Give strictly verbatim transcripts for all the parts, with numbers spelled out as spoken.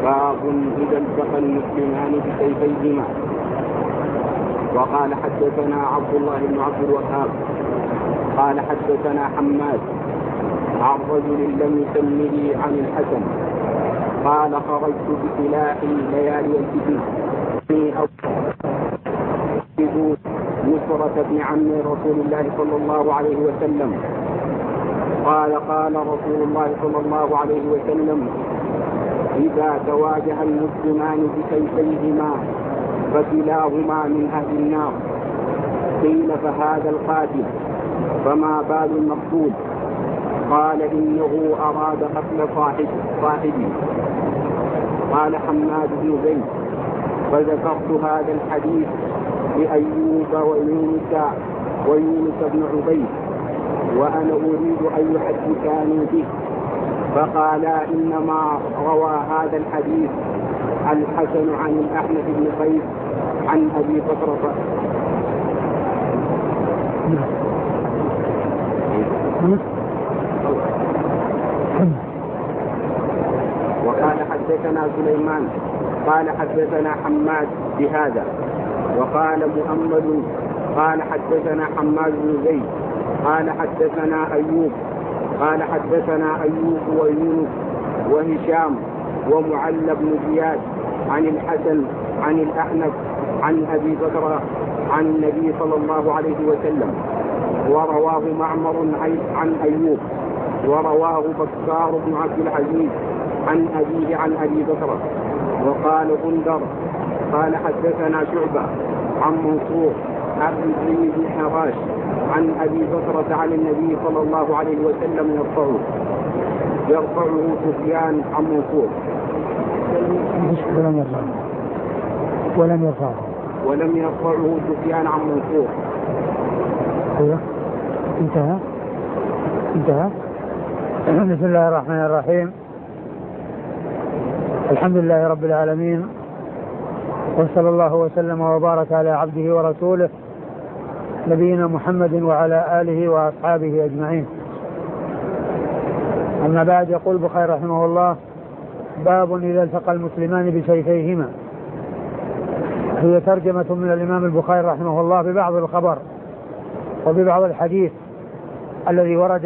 باب إذا التقى المسلمان بسيفيهما. وقال حدثنا عبد الله بن عبد الوهاب قال حدثنا حماد عن رجل لم يسمه عن الحسن قال خرجت بسلاحي ليالي الفتنة نصرة بن عم رسول الله صلى الله عليه وسلم قال قال رسول الله صلى الله عليه وسلم إذا تواجه المسلمان بسيفيهما فكلاهما من أهل النار. قيل فهذا القاتل فما بال المقتول؟ قال إنه أراد قتل صاحبه. قال حماد بن زيد فذكرت هذا الحديث لأيوب ويونس ويونس بن عبيد وأنا أريد أن يحدثاني به، فقال إنما روى هذا الحديث الحسن عن الأحنف بن قيس عن أبي بكر. وقال حدثنا سليمان قال حدثنا حماد بهذا. وقال محمد قال حدثنا حماد بن زيد قال حدثنا أيوب قال حدثنا أيوب ويونس وهشام ومعل بن زياد عن الحسن عن الأحنف عن أبي بكر عن النبي صلى الله عليه وسلم. ورواه معمر عن أيوب ورواه بكار بن عبد العزيز عن أبيه عن أبي بكر. وقال غندر قال حدثنا شعبة عن منصور عن زيد بن حراش عن أبي بكر عن النبي صلى الله عليه وسلم يرفعه يرفعه سفيان عن منصور ولم يرفعه ولم يرفعه ولم يرفعه سفيان عن منصور. ايوه انتهى انتهى بسم الله الرحمن الرحيم. الحمد لله رب العالمين، وصلى الله وسلم وبارك على عبده ورسوله نبينا محمد وعلى آله وأصحابه أجمعين. أما بعد، يقول البخاري رحمه الله: باب إذا التقى المسلمان بسيفيهما. هي ترجمة من الإمام البخاري رحمه الله ببعض الخبر وببعض الحديث الذي ورد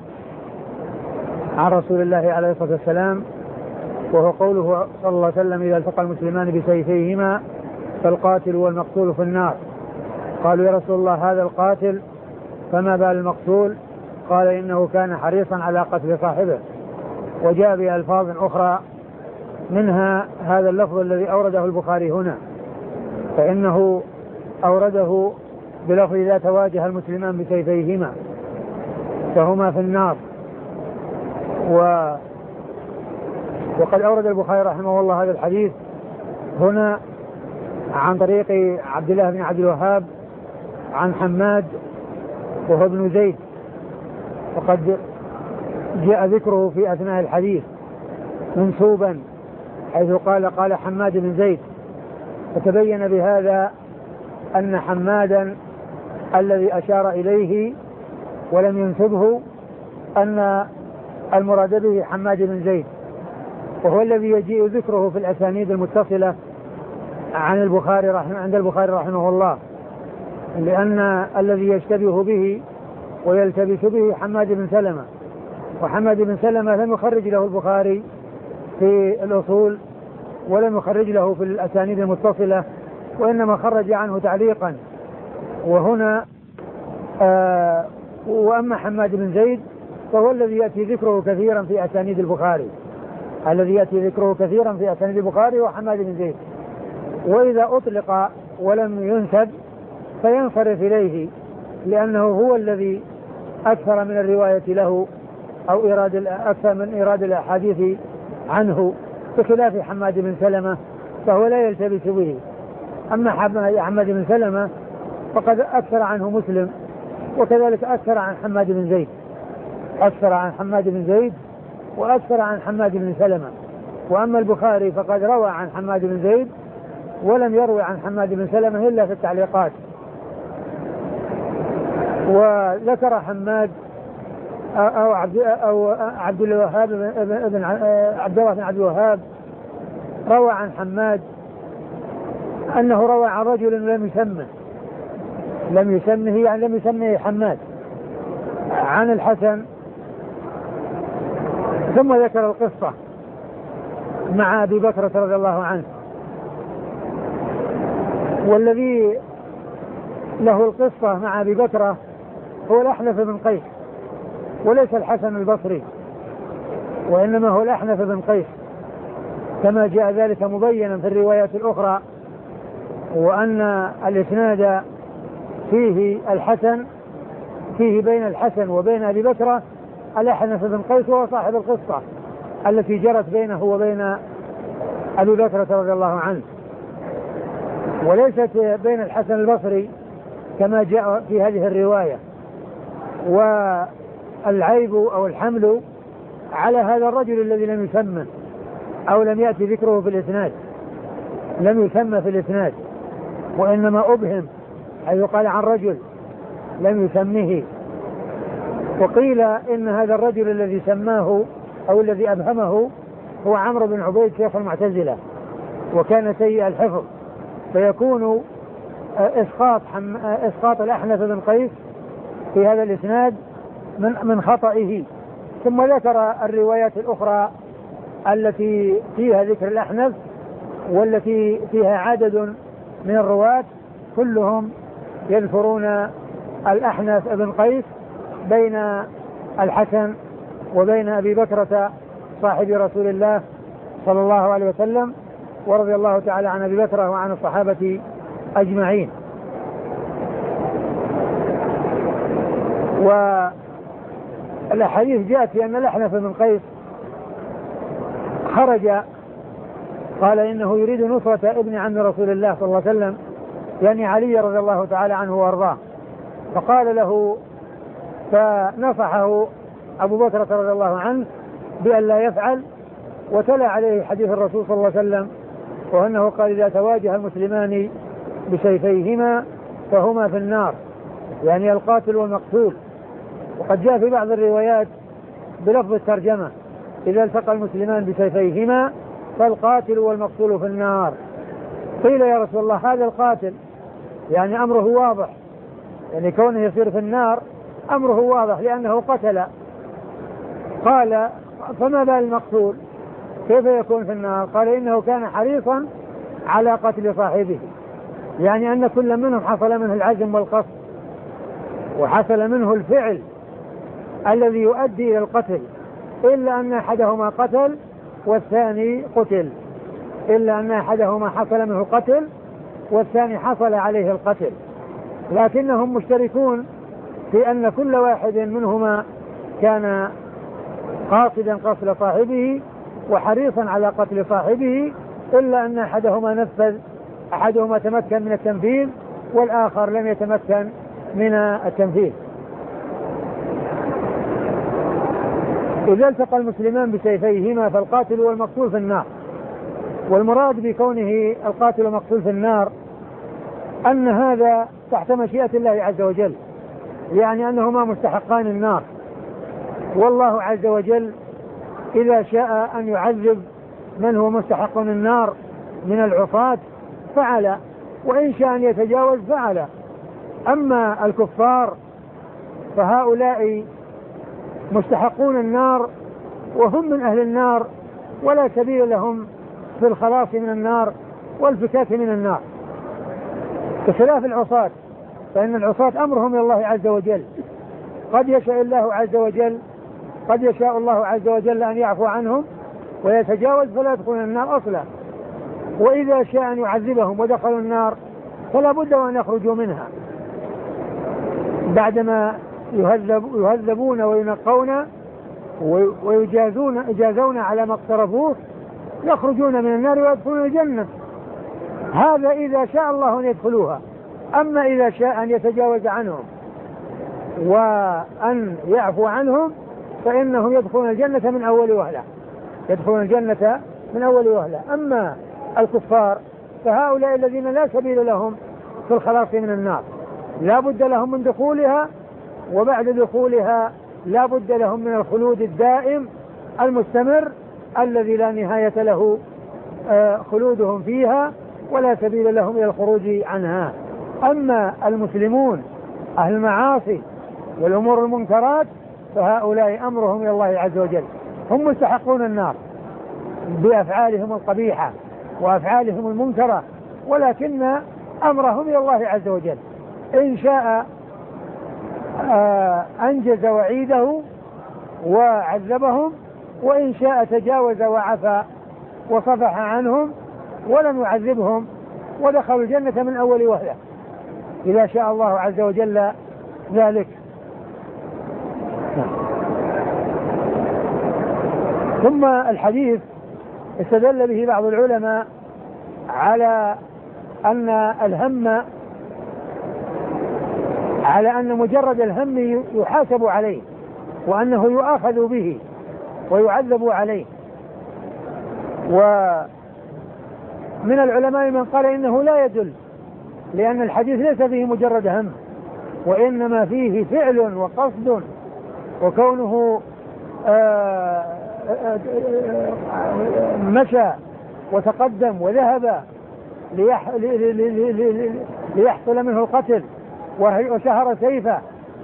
عن رسول الله عليه الصلاة والسلام، وهو قوله صلى الله عليه وسلم: إذا التقى المسلمان بسيفيهما فالقاتل والمقتول في النار. قالوا: يا رسول الله، هذا القاتل فما بال المقتول؟ قال: إنه كان حريصا على قتل صاحبه. وجاء بألفاظ أخرى منها هذا اللفظ الذي أورده البخاري هنا، فإنه أورده بلفظ: إذا تواجه المسلمان بسيفيهما فهما في النار. و وقد أورد البخاري رحمه الله هذا الحديث هنا عن طريق عبد الله بن عبد الوهاب عن حماد وهو ابن زيد، وقد جاء ذكره في أثناء الحديث منسوبا، حيث قال قال حماد بن زيد، فتبين بهذا أن حمادا الذي أشار إليه ولم ينسبه أن المراد به حماد بن زيد، وهو الذي يجيء ذكره في الأسانيد المتصلة عن البخاري رحمه عند البخاري رحمه الله، لأن الذي يشتبه به ويلتبس به حماد بن سلمة، وحماد بن سلمة لم يخرج له البخاري في الأصول ولم يخرج له في الأسانيد المتصلة، وإنما خرج عنه تعليقا. وهنا آه وأما حماد بن زيد فهو الذي يأتي ذكره كثيرا في أسانيد البخاري، الذي يأتي ذكره كثيرا في أسانيد البخاري وحماد بن زيد. وإذا أطلق ولم ينسب فينصرف إليه، لأنه هو الذي أكثر من الرواية له أو إيراد أكثر من إيراد الأحاديث عنه، بخلاف حماد بن سلمة فهو لا يلتبس به. أما حماد بن سلمة فقد أكثر عنه مسلم، وكذلك أكثر عن حماد بن زيد، أكثر عن حماد بن زيد وأكثر عن حماد بن سلمة. وأما البخاري فقد روى عن حماد بن زيد ولم يروي عن حماد بن سلمة إلا في التعليقات. وذكر حماد أو عبد أو عبد الوهاب بن عبد الله بن عبد الوهاب روى عن حماد أنه روى عن رجل لم يسمه لم يسمه يعني لم يسمه حماد عن الحسن، ثم ذكر القصة مع أبي بكر رضي الله عنه. والذي له القصة مع أبي بكر هو الأحنف بن قيس وليس الحسن البصري، وإنما هو الأحنف بن قيس كما جاء ذلك مبينا في الروايات الأخرى، وأن الإسناد فيه الحسن فيه بين الحسن وبين أبي بكر الأحنف بن قيس وهو صاحب القصة التي جرت بينه وبين أبي بكر رضي الله عنه، وليست بين الحسن البصري كما جاء في هذه الرواية. والعيب أو الحمل على هذا الرجل الذي لم يسمى أو لم يأتي ذكره في الإسناد، لم يسمى في الإسناد وإنما أبهم، حيث قال عن رجل لم يسمه. وقيل إن هذا الرجل الذي سماه أو الذي أبهمه هو عمرو بن عبيد شيخ المعتزلة، وكان سيء الحفظ، فيكون إسقاط, حم... إسقاط الأحنف بن قيس في هذا الإسناد من, من خطئه. ثم ذكر الروايات الأخرى التي فيها ذكر الأحنف والتي فيها عدد من الرواة كلهم يذكرون الأحنف بن قيس بين الحسن وبين أبي بكرة صاحب رسول الله صلى الله عليه وسلم، ورضي الله تعالى عن أبي بكرة وعن الصحابة أجمعين. والحديث جاءت في أن الأحنف بن قيس خرج قال إنه يريد نصرة ابن عم رسول الله صلى الله عليه وسلم يعني علي رضي الله تعالى عنه وارضاه، فقال له فنصحه أبو بكر رضي الله عنه بأن لا يفعل، وتلا عليه حديث الرسول صلى الله عليه وسلم وأنه قال إذا تواجه المسلمان بسيفيهما فهما في النار، يعني القاتل والمقتول. وقد جاء في بعض الروايات بلفظ الترجمة إذا التقى المسلمان بسيفيهما فالقاتل والمقتول في النار. قيل يا رسول الله هذا القاتل يعني أمره واضح، يعني كونه يصير في النار أمره واضح لأنه قتل. قال فما بال المقتول كيف يكون في النار؟ قال إنه كان حريصا على قتل صاحبه، يعني أن كل منهم حصل منه العزم والقصد وحصل منه الفعل الذي يؤدي إلى القتل، إلا أن أحدهما قتل والثاني قتل، إلا أن أحدهما حصل منه القتل والثاني حصل عليه القتل، لكنهم مشتركون في أن كل واحد منهما كان قاصدا قتل صاحبه وحريصا على قتل صاحبه، إلا أن أحدهما نفذ أحدهما تمكن من التنفيذ والآخر لم يتمكن من التنفيذ. إذا التقى المسلمان بسيفيهما فالقاتل والمقتول في النار. والمراد بكونه القاتل والمقتول في النار أن هذا تحت مشيئة الله عز وجل، يعني أنهما مستحقان النار، والله عز وجل إذا شاء أن يعذب من هو مستحق النار من العصاة فعل، وإن شاء أن يتجاوز فعل. أما الكفار فهؤلاء مستحقون النار وهم من أهل النار ولا سبيل لهم في الخلاص من النار والفكاك من النار، بخلاف العصاة، فإن العصاة أمرهم إلى الله عز وجل، قد يشاء الله عز وجل قد يشاء الله عز وجل أن يعفو عنهم ويتجاوز فلا يدخلون النار أصلا، وإذا شاء أن يعذبهم ودخلوا النار فلا بد أن يخرجوا منها بعدما يهذب يهذبون وينقون ويجازون يجازون على ما اقترفوه، يخرجون من النار ويدخلون الجنة. هذا إذا شاء الله أن يدخلوها، أما إذا شاء أن يتجاوز عنهم وأن يعفو عنهم فإنهم يدخلون الجنة من أول وهلة يدخلون الجنة من أول وهلة. أما الكفار فهؤلاء الذين لا سبيل لهم في الخلاص من النار لا بد لهم من دخولها، وبعد دخولها لا بد لهم من الخلود الدائم المستمر الذي لا نهاية له خلودهم فيها ولا سبيل لهم إلى الخروج عنها. أما المسلمون أهل المعاصي والأمور المنكرات فهؤلاء أمرهم إلى الله عز وجل، هم مستحقون النار بأفعالهم القبيحة وأفعالهم المنكرة، ولكن أمرهم إلى الله عز وجل، إن شاء أنجز وعيده وعذبهم، وإن شاء تجاوز وعفى وصفح عنهم ولم يعذبهم ودخلوا الجنة من أول وهلة إذا شاء الله عز وجل ذلك. ثم الحديث استدل به بعض العلماء على أن الهم على أن مجرد الهم يحاسب عليه وأنه يؤاخذ به ويعذب عليه. ومن العلماء من قال إنه لا يدل، لأن الحديث ليس فيه مجرد هم، وإنما فيه فعل وقصد، وكونه آآ آآ مشى وتقدم وذهب ليح ليحصل منه القتل وشهر سيفه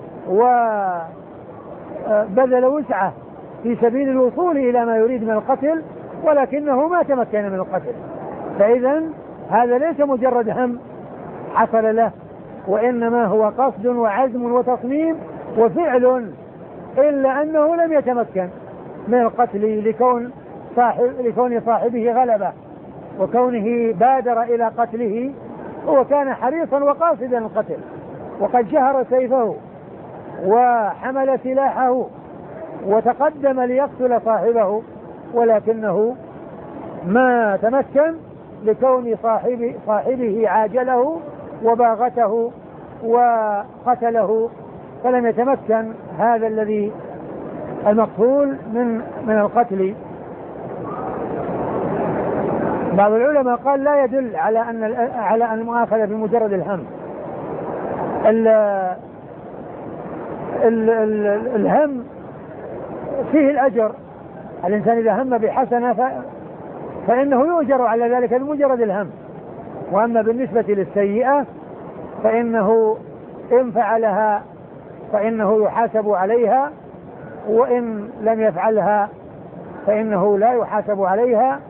وبذل وسعه في سبيل الوصول إلى ما يريد من القتل، ولكنه ما تمكن من القتل. فإذا هذا ليس مجرد هم حصل له، وإنما هو قصد وعزم وتصميم وفعل، إلا أنه لم يتمكن من القتل لكون صاحب لكون صاحبه غلبة، وكونه بادر إلى قتله هو كان حريصا وقاصدا القتل، وقد شهر سيفه وحمل سلاحه وتقدم ليقتل صاحبه، ولكنه ما تمكن لكون صاحب صاحبه عاجله وباغته وقتله، فلم يتمكن هذا الذي المقتول من من القتل. بعض العلماء قال لا يدل على أن على أن المؤاخذة بمجرد الهم. ال ال ال الهم فيه الأجر، الإنسان إذا هم بحسنة فإنه يؤجر على ذلك بمجرد الهم. وأما بالنسبة للسيئة فإنه إن فعلها فإنه يحاسب عليها، وإن لم يفعلها فإنه لا يحاسب عليها.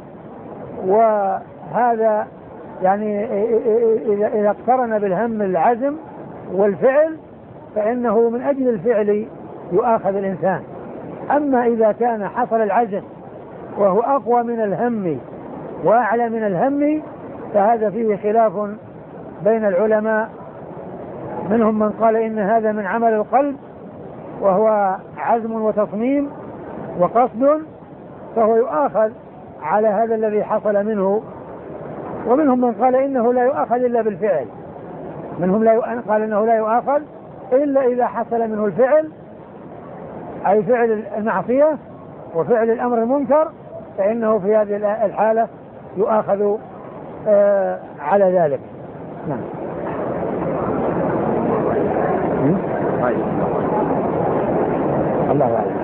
وهذا يعني إذا اقترن بالهم العزم والفعل فإنه من أجل الفعل يؤاخذ الإنسان. أما إذا كان حصل العزم وهو أقوى من الهم وأعلى من الهم فهذا فيه خلاف بين العلماء، منهم من قال إن هذا من عمل القلب وهو عزم وتصميم وقصد فهو يؤاخذ على هذا الذي حصل منه، ومنهم من قال إنه لا يؤاخذ إلا بالفعل، منهم لا قال إنه لا يؤاخذ إلا إذا حصل منه الفعل، أي فعل المعصية وفعل الأمر المنكر، فإنه في هذه الحالة يؤاخذ آه على ذلك. نعم. الله أعلم.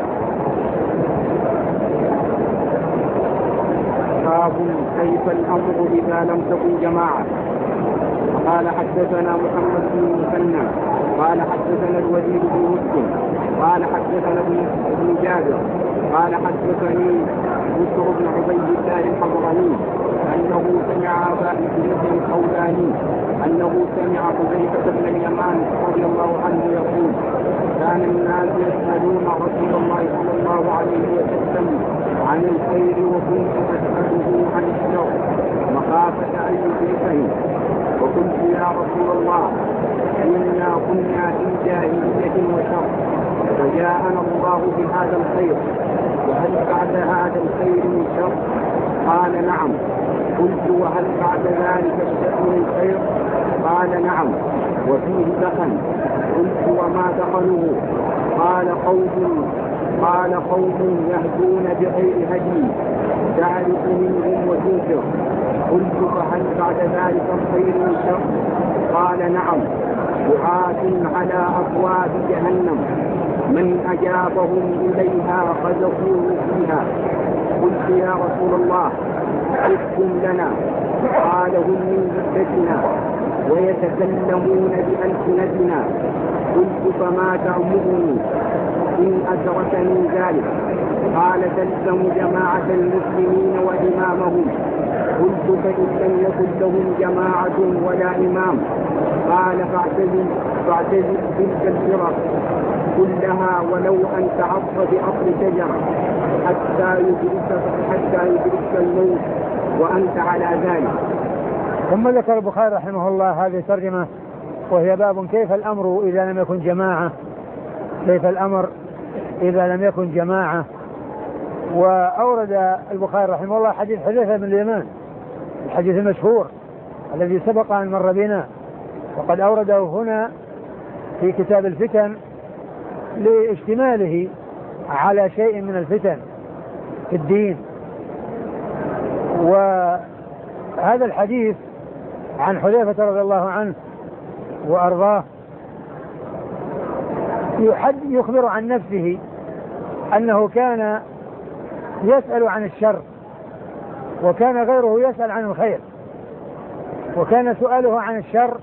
باب كيف الأمر إذا لم تكن جماعة. قال حدثنا محمد بن المثنى قال حدثنا الوليد بن مسلم قال حدثنا ابن جابر قال حدثني بشر بن عبيد الله الحضرمي أنه سمع أبا إدريس الخولاني أنه سمع حذيفة بن اليمان رضي الله عنه يقول كان الناس يسألون رسول الله صلى الله عليه وسلم عن الخير وكنت أسأله عن الشر مخافة أن يدركني، وقلت يا رسول الله إنا كنا في جاهلية وشر فجاءنا الله بهذا الخير، وهل بعد هذا الخير من شر؟ قال نعم. قلت وهل بعد ذلك الشر من خير؟ قال نعم وفيه دخل. قلت وما دخله؟ قال قوم قال قوم يهدون بغير هدي تعرف منهم وتنكر. قلت فهل بعد ذلك الخير من شر؟ قال نعم دعاة على أبواب جهنم من أجابهم إليها قذفوه فيها قلت يا رسول الله احكم لنا. قال هم من جدتنا ويتكلمون بألسنتنا. قلت فما تأمرني إن أدركني ذلك؟ قال تلزم جماعة المسلمين وإمامهم. قلت فإن لم يكن لهم جماعة ولا إمام؟ قال فاعتزل فاعتزل تلك الفرق كلها ولو أن تعض بأصل شجرة حتى يدرك حتى يدرك الموت وأنت على ذلك. ثم ذكر البخاري رحمه الله هذه الترجمة وهي باب كيف الأمر إذا لم يكن جماعة كيف الأمر إذا لم يكن جماعة. وأورد البخاري رحمه الله حديث حذيفة بن اليمان الحديث المشهور الذي سبق أن مر بنا، وقد أورده هنا في كتاب الفتن لاشتماله على شيء من الفتن في الدين. وهذا الحديث عن حذيفة رضي الله عنه وأرضاه يخبر عن نفسه أنه كان يسأل عن الشر وكان غيره يسأل عن الخير، وكان سؤاله عن الشر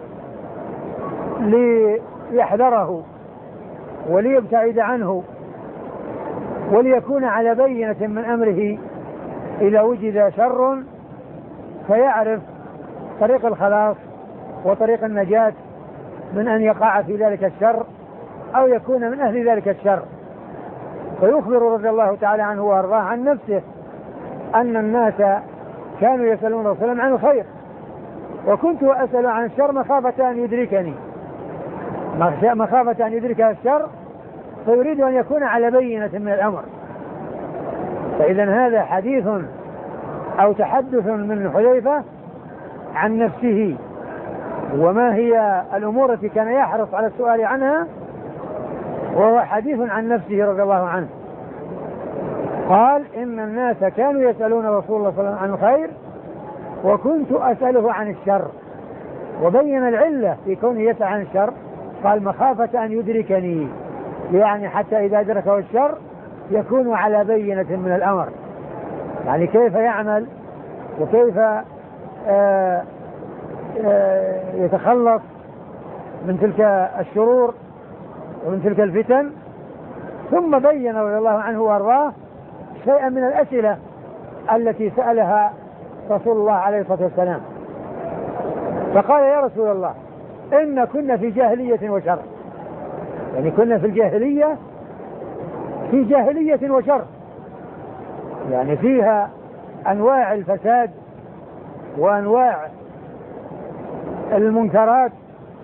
ليحذره وليبتعد عنه وليكون على بينة من أمره إذا وجد شر فيعرف طريق الخلاص وطريق النجاة من أن يقع في ذلك الشر أو يكون من أهل ذلك الشر. فيخبر رضي الله تعالى عنه وأرضاه عن نفسه أن الناس كانوا يسألون رسول الله عن الخير وكنت أسأل عن الشر مخافة أن يدركني مخافة أن يدرك الشر، فيريد أن يكون على بينة من الأمر. فإذا هذا حديث أو تحدث من حذيفة عن نفسه وما هي الأمور التي كان يحرص على السؤال عنها، وهو حديث عن نفسه رضي الله عنه. قال إن الناس كانوا يسألون رسول الله صلى الله عليه وسلم عن الخير وكنت أسأله عن الشر، وبين العلة في كونه يسأل عن الشر. قال مخافة أن يدركني، يعني حتى إذا أدركه الشر يكون على بينة من الأمر، يعني كيف يعمل وكيف آآ آآ يتخلص من تلك الشرور ومن تلك الفتن. ثم بين رضي الله عنه وارضاه شيئا من الأسئلة التي سألها رسول الله عليه الصلاة والسلام. فقال يا رسول الله إن كنا في جاهلية وشر، يعني كنا في الجاهلية في جاهلية وشر، يعني فيها أنواع الفساد وأنواع المنكرات،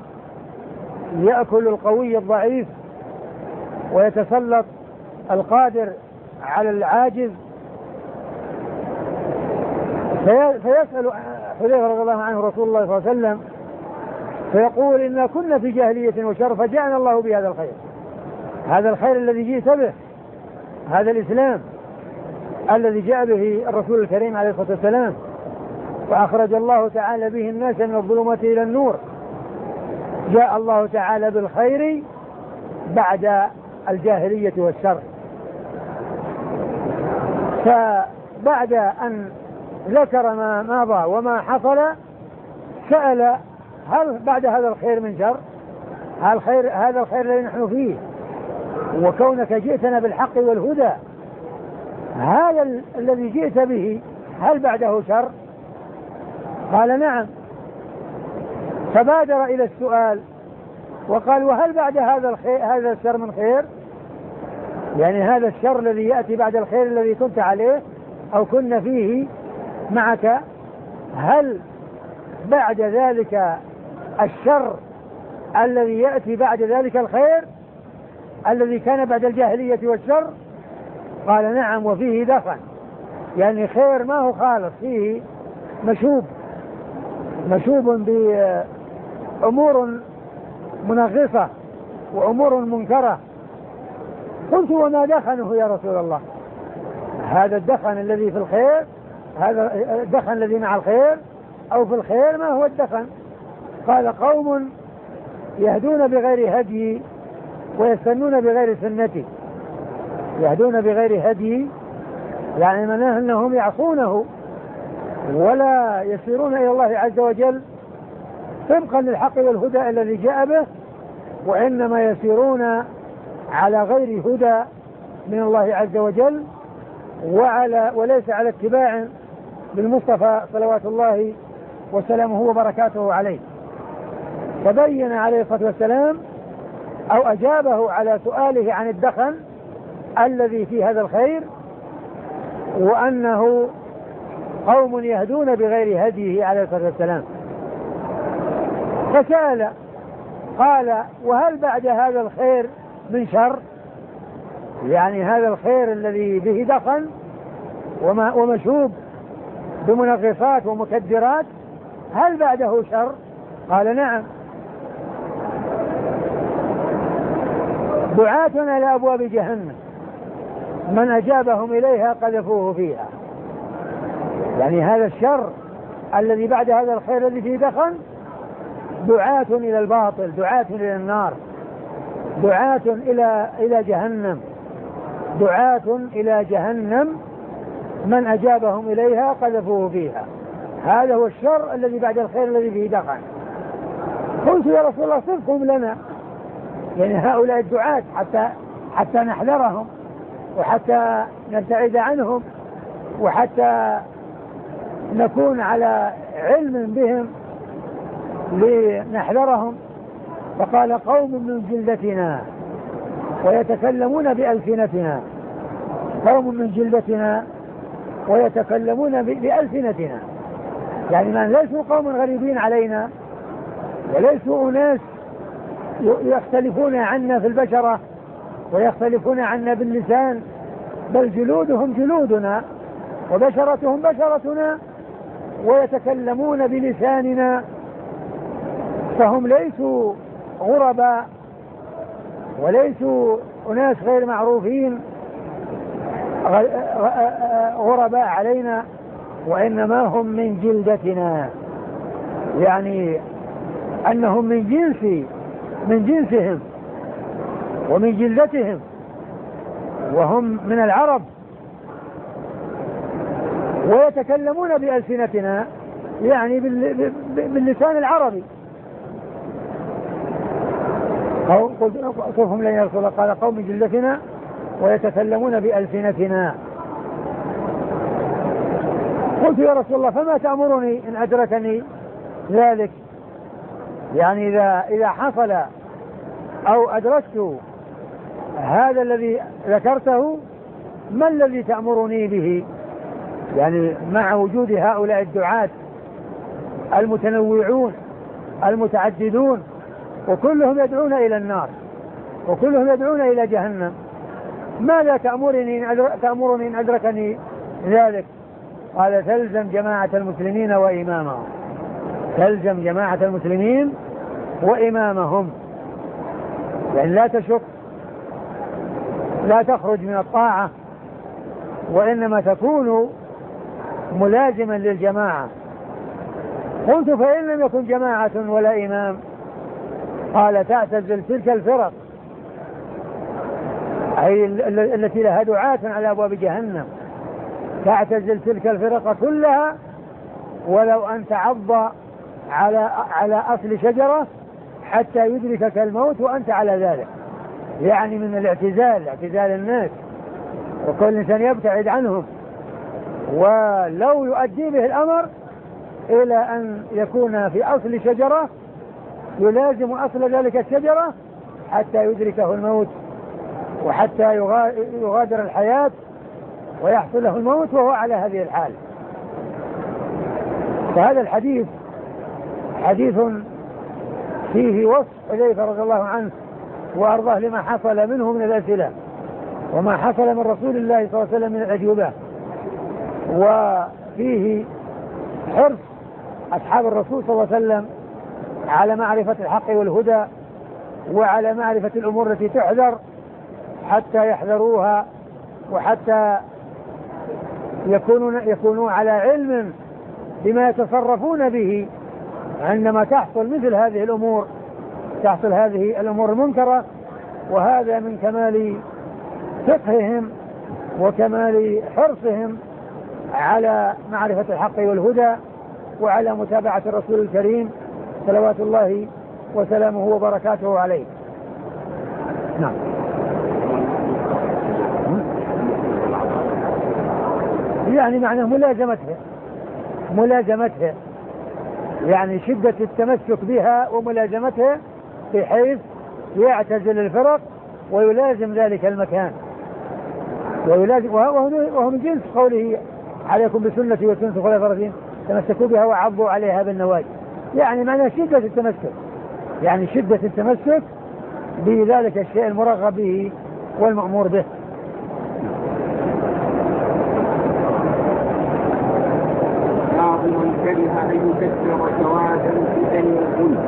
يأكل القوي الضعيف ويتسلط القادر على العاجز. فيسأل حذيفة رضي الله عنه رسول الله صلى الله عليه وسلم فيقول إنا كنا في جاهلية وشر فجاءنا الله بهذا الخير، هذا الخير الذي جئت به، هذا الإسلام الذي جاء به الرسول الكريم عليه الصلاة والسلام، وأخرج الله تعالى به الناس من الظلمات إلى النور. جاء الله تعالى بالخير بعد الجاهلية والشر. فبعد أن ذكر ما مضى وما حصل سأل هل بعد هذا الخير من شر؟ هل خير هذا الخير الذي نحن فيه وكونك جئتنا بالحق والهدى، هذا ال- الذي جئت به هل بعده شر؟ قال نعم. فبادر إلى السؤال وقال وهل بعد هذا الخير هذا الشر من خير؟ يعني هذا الشر الذي يأتي بعد الخير الذي كنت عليه أو كنا فيه معك، هل بعد ذلك الشر الذي يأتي بعد ذلك الخير الذي كان بعد الجاهلية والشر؟ قال نعم وفيه دخن، يعني خير ما هو خالص، فيه مشوب مشوب بأمور منغصة وأمور منكرة. قلت وما دخنه يا رسول الله؟ هذا الدخن الذي في الخير، هذا الدخن الذي مع الخير أو في الخير، ما هو الدخن؟ قال قوم يهدون بغير هدي ويستنون بغير سنتي، يهدون بغير هدي يعني معناه أنهم يعصونه ولا يسيرون إلى الله عز وجل طبقا للحق والهدى الذي جاء به، وإنما يسيرون على غير هدى من الله عز وجل وعلى وليس على اتباع بالمصطفى صلوات الله وسلامه وبركاته عليه. فبين عليه الصلاة والسلام أو أجابه على سؤاله عن الدخن الذي في هذا الخير، وأنه قوم يهدون بغير هديه عليه الصلاة والسلام. فسأل قال: وهل بعد هذا الخير من شر؟ يعني هذا الخير الذي به دخن ومشوب بمنغصات ومكدرات هل بعده شر؟ قال: نعم. دعاة على أبواب جهنم من أجابهم إليها قذفوه فيها. يعني هذا الشر الذي بعد هذا الخير الذي فيه دخن دعاة إلى الباطل، دعاة إلى النار، دعاة إلى إلى جهنم، دعاة إلى جهنم من أجابهم إليها قذفوه فيها. هذا هو الشر الذي بعد الخير الذي فيه دخن. قلت: يا رسول الله صفهم لنا، يعني هؤلاء الدعاة حتى حتى نحذرهم وحتى نبتعد عنهم وحتى نكون على علم بهم لنحذرهم. فقال: قوم من جلدتنا ويتكلمون بألسنتنا، قوم من جلدتنا ويتكلمون بألسنتنا، يعني من ليسوا قوم غريبين علينا وليسوا أناس يختلفون عنا في البشرة ويختلفون عنا باللسان، بل جلودهم جلودنا وبشرتهم بشرتنا ويتكلمون بلساننا، فهم ليسوا غرباء وليسوا أناس غير معروفين غرباء علينا، وإنما هم من جلدتنا، يعني أنهم من جنس من جنسهم ومن جلدتهم، وهم من العرب ويتكلمون بألسنتنا، يعني باللسان العربي. قلتهم لن يرسل، قال: قوم من جلدتنا ويتكلمون بألسنتنا. قلت: يا رسول الله فما تأمرني إن أدركني ذلك؟ يعني إذا إذا حصل أو أدركت هذا الذي ذكرته ما الذي تأمرني به؟ يعني مع وجود هؤلاء الدعاة المتنوعون المتعددون وكلهم يدعون إلى النار وكلهم يدعون إلى جهنم، ماذا تأمرني إن تأمرني إن أدركني ذلك؟ قال: تلزم جماعة المسلمين وإمامهم، تلزم جماعة المسلمين وإمامهم، يعني لا تشك، لا تخرج من الطاعة، وإنما تكون ملازما للجماعة. قلت: فإن لم يكن جماعة ولا إمام؟ قال: تعتزل تلك الفرق، أي التي لها دعاة على أبواب جهنم، تعتزل تلك الفرق كلها ولو أن تعض على على أصل شجرة حتى يدركك الموت وأنت على ذلك، يعني من الاعتزال، اعتزال الناس، وكل إنسان يبتعد عنهم، ولو يؤدي به الأمر إلى أن يكون في أصل شجرة يلازم أصل ذلك الشجرة حتى يدركه الموت وحتى يغادر الحياة ويحصل له الموت وهو على هذه الحال. فهذا الحديث حديث فيه وصف حذيفة رضي الله عنه وأرضاه لما حصل منه من الأسئلة وما حصل من رسول الله صلى الله عليه وسلم من الأجوبة، وفيه حرص أصحاب الرسول صلى الله عليه وسلم على معرفة الحق والهدى وعلى معرفة الأمور التي تحذر حتى يحذروها وحتى يكونون يكونوا على علم بما يتصرفون به عندما تحصل مثل هذه الأمور، تحصل هذه الأمور المنكرة. وهذا من كمال فقههم وكمال حرصهم على معرفة الحق والهدى وعلى متابعة الرسول الكريم صلوات الله وسلامه وبركاته عليه. نعم. يعني معنى ملازمتها ملازمتها يعني شدة التمسك بها وملازمتها بحيث يعتزل الفرق ويلازم ذلك المكان ويلازم، وهو من جنس قوله عليكم بسنتي وسنة الخلفاء الراشدين تمسكوا بها وعضوا عليها بالنواجذ. يعني معنى شدة التمسك، يعني شدة التمسك بذلك الشيء المرغب به والمأمور به. بعض من كره أن يكثر سواد الفتن والظلم.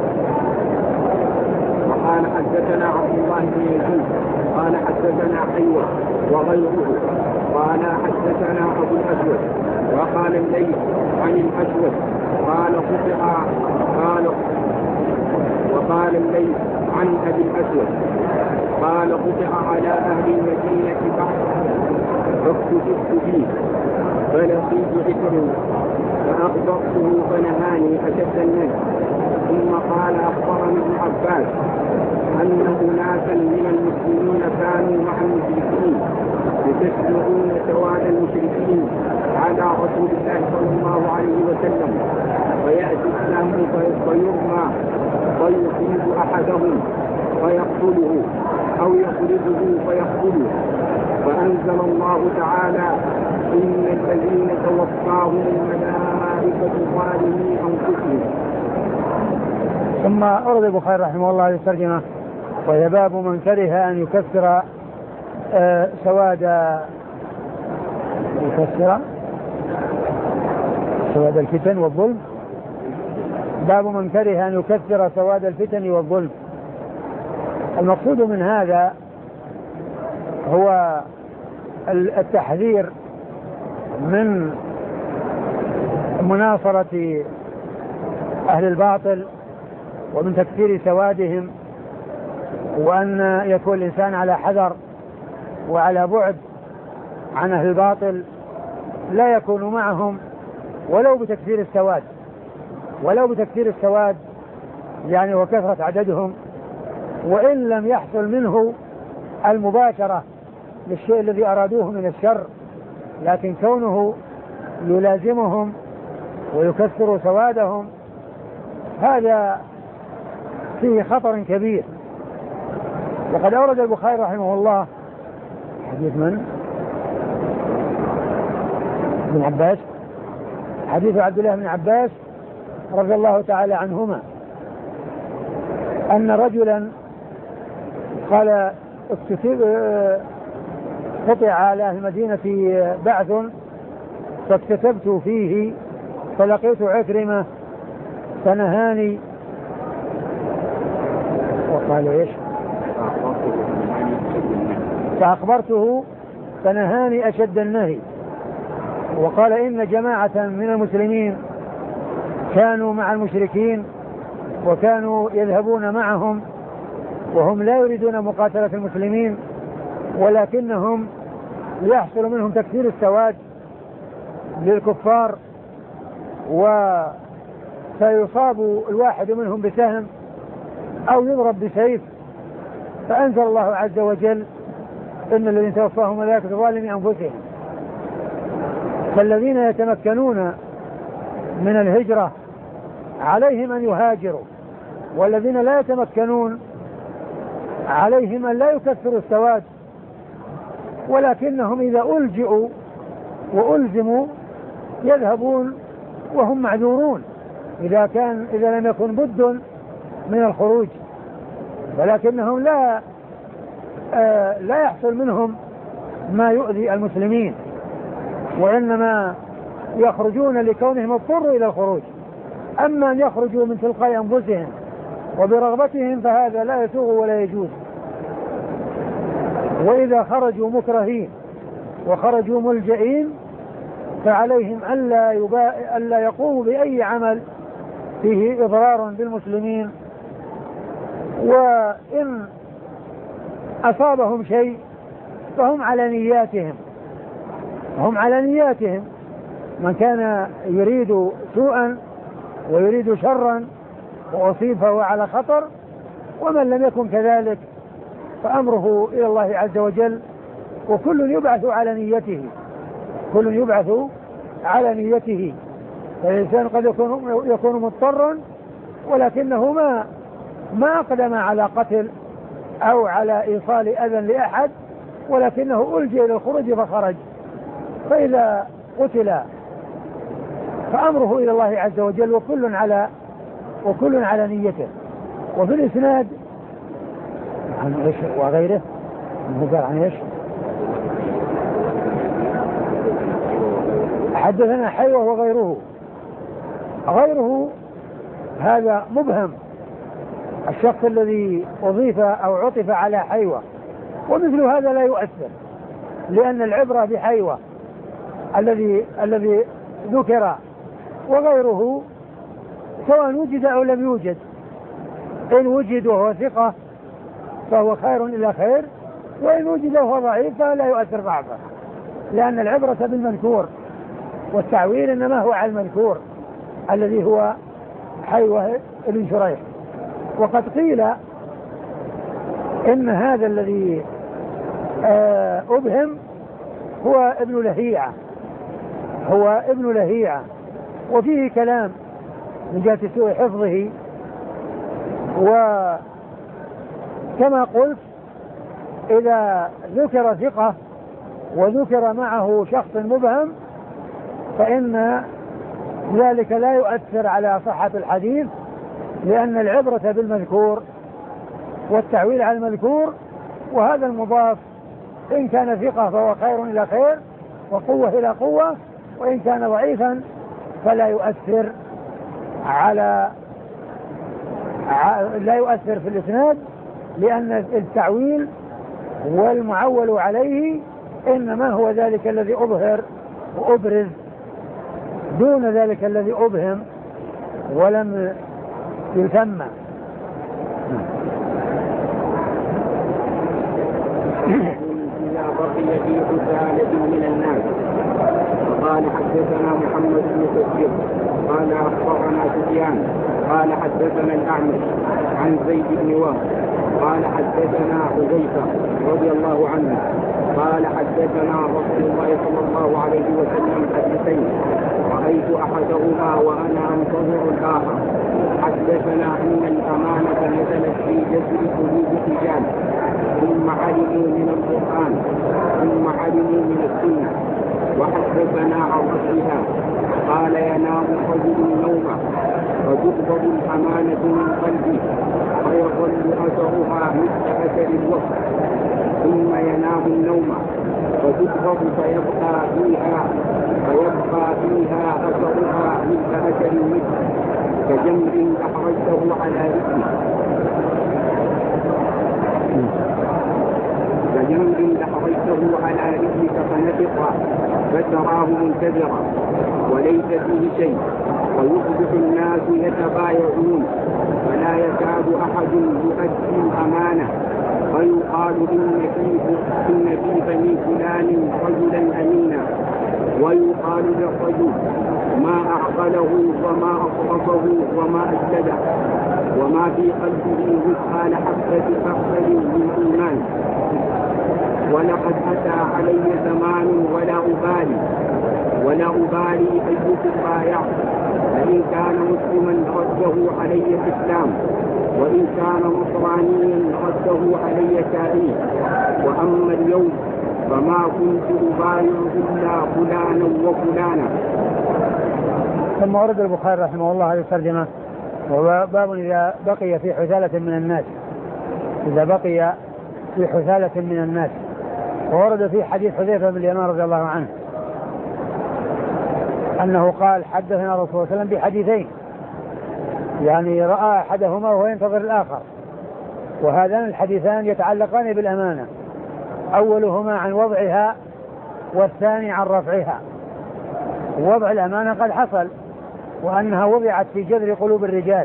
وقال حدثنا عبد الله بن يزيد قال حدثنا حيوة وغيره قال حدثنا أبو الأسود وقال الليث عن الأسود قال قطع قال وقال الليث عن أبي الأسود قال قطع على أهل المدينة بحر فاكتشفت فيه فلقيت ذكره فأخبرته فنهاني أشد النهي. ثم قال أخبرني ابن عباس أن أناسا من المسلمين كانوا مع المشركين يتسمعون سواد المشركين على رسول الله صلى الله عليه وسلم فيأتي السهم فيرمى فيصيب أحدهم فيقتله أو يخرجه فيقتله. فأنزل الله تعالى إن الذين توفاهم الملائكة ظالمي أنفسهم. ثم أورد البخاري رحمه الله الترجمة وهي باب من كره أن يكثر آه سواد يكثر سواد الفتن والظلم. باب من كره أن يكثر سواد الفتن والظلم. المقصود من هذا هو التحذير من مناصرة أهل الباطل ومن تكثير سوادهم، وأن يكون الإنسان على حذر وعلى بعد عن أهل الباطل، لا يكون معهم ولو بتكثير السواد ولو بتكثير السواد يعني وكثرة عددهم، وإن لم يحصل منه المباشرة للشيء الذي أرادوه من الشر، لكن كونه يلازمهم ويكثر سوادهم هذا فيه خطر كبير. وقد أورد البخاري رحمه الله حديث من؟ ابن عباس، حديث عبد الله بن عباس رضي الله تعالى عنهما أن رجلا قال قطع على أهل المدينة بعث فاكتتبت فيه فلقيت عكرمة فنهاني وقال ايش فأخبرته فنهاني أشد النهي. وقال إن جماعة من المسلمين كانوا مع المشركين وكانوا يذهبون معهم وهم لا يريدون مقاتلة المسلمين، ولكنهم يحصل منهم تكثير السواد للكفار وسيصاب الواحد منهم بسهم أو يضرب بسيف. فأنزل الله عز وجل إن الذين توفاهم ملائكة ظالمي أنفسهم. فالذين يتمكنون من الهجرة عليهم أن يهاجروا، والذين لا يتمكنون عليهم أن لا يكثروا السواد، ولكنهم إذا ألجئوا وألزموا يذهبون وهم معذورون إذا كان إذا لم يكن بد من الخروج، ولكنهم لا آه لا يحصل منهم ما يؤذي المسلمين، وإنما يخرجون لكونهم اضطروا إلى الخروج. أما أن يخرجوا من تلقاء أنفسهم وبرغبتهم فهذا لا يسوغ ولا يجوز. وإذا خرجوا مكرهين وخرجوا ملجئين فعليهم ألا, يبا... ألا يقوموا بأي عمل فيه إضرار بالمسلمين، وإن أصابهم شيء فهم على نياتهم هم على نياتهم، من كان يريد سوءا ويريد شرا وأصيب فهو على خطر، ومن لم يكن كذلك فأمره إلى الله عز وجل، وكل يبعث على نيته، كل يبعث على نيته. فالإنسان قد يكون, يكون مضطرا ولكنه ما ما أقدم على قتل أو على إيصال أذى لأحد، ولكنه ألجئ إلى الخروج فخرج، فإذا قتل فأمره إلى الله عز وجل، وكل على وكل على نيته. وفي الإسناد عن إيش وغيره، قال عن إيش؟ حدثنا حيوة وغيره. غيره هذا مبهم، الشخص الذي أضيف أو عطف على حيوة، ومثل هذا لا يؤثر، لأن العبرة بحيوة الذي الذي ذكر، وغيره سواء وجد أو لم يوجد، إن وجد وهو ثقة فهو خير إلى خير، وإن وجد وهو ضعيف فلا يؤثر ضعفه، لأن العبرة بالمذكور، والتعويل إنما هو على المذكور الذي هو حيوة بن شريح. وقد قيل إن هذا الذي أبهم هو ابن لهيعة، هو ابن لهيعة، وفيه كلام من جهة سوء حفظه. وكما قلت إذا ذكر ثقة وذكر معه شخص مبهم فإن ذلك لا يؤثر على صحة الحديث، لأن العبرة بالمذكور والتعويل على المذكور، وهذا المضاف إن كان ثقة فهو خير إلى خير وقوة إلى قوة، وإن كان ضعيفا فلا يؤثر على لا يؤثر في الإسناد، لأن التعويل والمعول عليه إنما هو ذلك الذي أظهر وأبرز دون ذلك الذي أبهم ولم يسمى. إذا بقي في حثالة من الناس. قال حدثنا محمد بن كثير قال أخبرنا سفيان قال حدثنا الأعمش عن زيد بن وهب قال حدثنا حذيفة رضي الله عنه قال حدثنا رسول الله صلى الله عليه وسلم حديثين رأيت أحدهما وأنا أنتظر الآخر. حدثنا أن الأمانة نزلت في جسر قلوب الرجال ثم علموا من القرآن ثم علموا من السنة. وحدثنا عن رسولها قال ينام الرجل النوم وتقبض الأمانة من قلبه ويظل أثرها مثل أثر الوقت ثم ينام النوم وتقبض فيبقى فيها فيبقى فيها أثرها مثل أثر المثل كجمر أحرجته على رجله كجمر أحرجته على رجلك فنفق فتراه منتظرا وليس فيه شيء، ويصبح الناس يتبايعون فلا يكاد أحد يؤدي الأمانة، ويقال إن في إن في بني فلان رجلا أمينا، ويقال للرجل ما أعقله وما أصرفه وما أجلده وما في قلبه مثقال حبة خردل من إيمان. ولقد أتى علي زمان ولا أبالي ولا أبالي أيكم بايع، فإن كان مسلما رده علي الإسلام، وإن كان نصرانيا رده علي كافر. وأما اليوم فما كنت أبايع إلا فلانا وفلانا. ثم ورد البخاري رحمه الله هذه الترجمة، وهو باب إذا بقي في حثالة من الناس، إذا بقي في حثالة من الناس. وورد في حديث حذيفة بن اليمان رضي الله عنه أنه قال حدثنا رسول الله صلى الله عليه وسلم بحديثين، يعني رأى أحدهما وهو ينتظر الآخر، وهذان الحديثان يتعلقان بالأمانة، أولهما عن وضعها والثاني عن رفعها. وضع الأمانة قد حصل، وأنها وضعت في جذر قلوب الرجال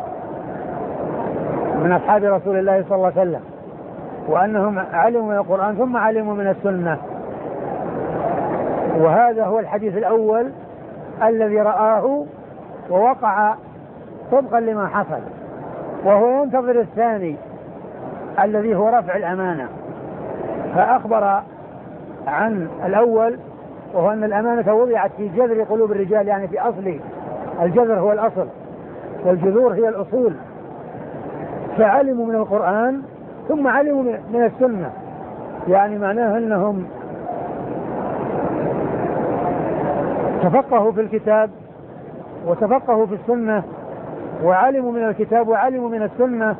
من أصحاب رسول الله صلى الله عليه وسلم، وأنهم علموا من القرآن ثم علموا من السنة. وهذا هو الحديث الأول الذي رآه ووقع طبقا لما حصل، وهو ينتظر الثاني الذي هو رفع الأمانة. فأخبر عن الأول وهو أن الأمانة وضعت في جذر قلوب الرجال، يعني في أصل الجذر هو الأصل والجذور هي الأصول، فعلموا من القرآن ثم علموا من السنة، يعني معناه أنهم تفقهوا في الكتاب وتفقهوا في السنة وعلموا من الكتاب وعلموا من السنة،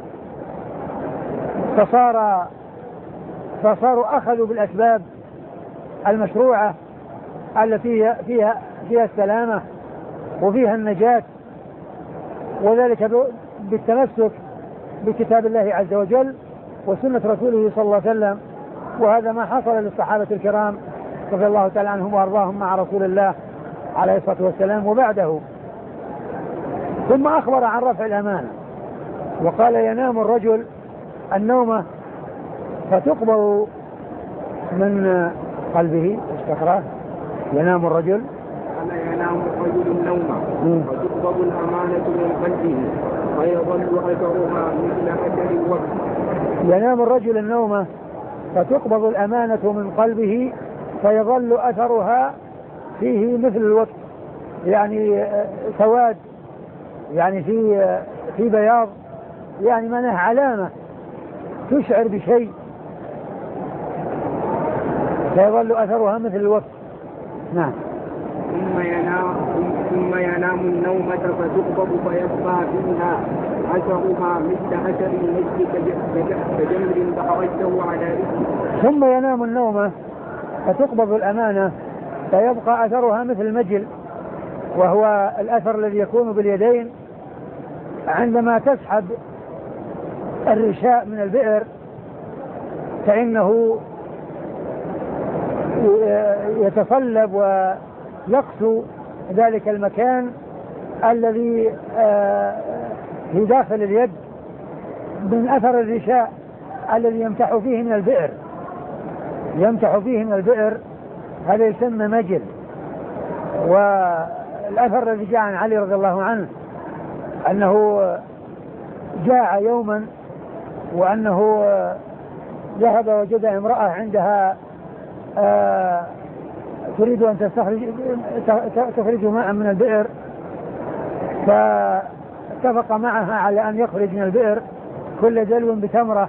فصار فصاروا أخذوا بالأسباب المشروعة التي فيها فيها السلامة وفيها النجاة، وذلك بالتمسك بكتاب الله عز وجل وسنة رسوله صلى الله عليه وسلم. وهذا ما حصل للصحابة الكرام رضي الله تعالى عنهم وأرضاهم مع رسول الله عليه الصلاة والسلام وبعده. ثم أخبر عن رفع الأمانة وقال: ينام الرجل النومة فتقبض من قلبه. اشتقرأ ينام الرجل ينام الرجل النوم فتقبض الأمانة من قلبه فيظل أثرها مثل أثر الوقت. ينام الرجل النوم فتقبض الأمانة من قلبه فيظل أثرها فيه مثل الوقت، يعني سواد، يعني في في بياض، يعني معناه علامة تشعر بشيء، فيظل أثرها مثل الوقت. نعم. ثم ينام ثم ينام النومة فتقبض فيبقى فيها أثرها مثل أثر المجد كجمر بحرجته على رجله. ثم ينام النومة فتقبض الأمانة فيبقى أثرها مثل المجل، وهو الأثر الذي يكون باليدين عندما تسحب الرشاء من البئر، فإنه يتصلب ويقسو ذلك المكان الذي في داخل اليد من أثر الرشاء الذي يمتح فيه من البئر يمتح فيه من البئر هذا يسمى مجل. والأثر الذي جاء عن علي رضي الله عنه أنه جاء يوما وأنه ذهب وجد امرأة عندها آه تريد أن تستخرج تخرج ماء من البئر، فاتفق معها على أن يخرج من البئر كل دلو بتمرة،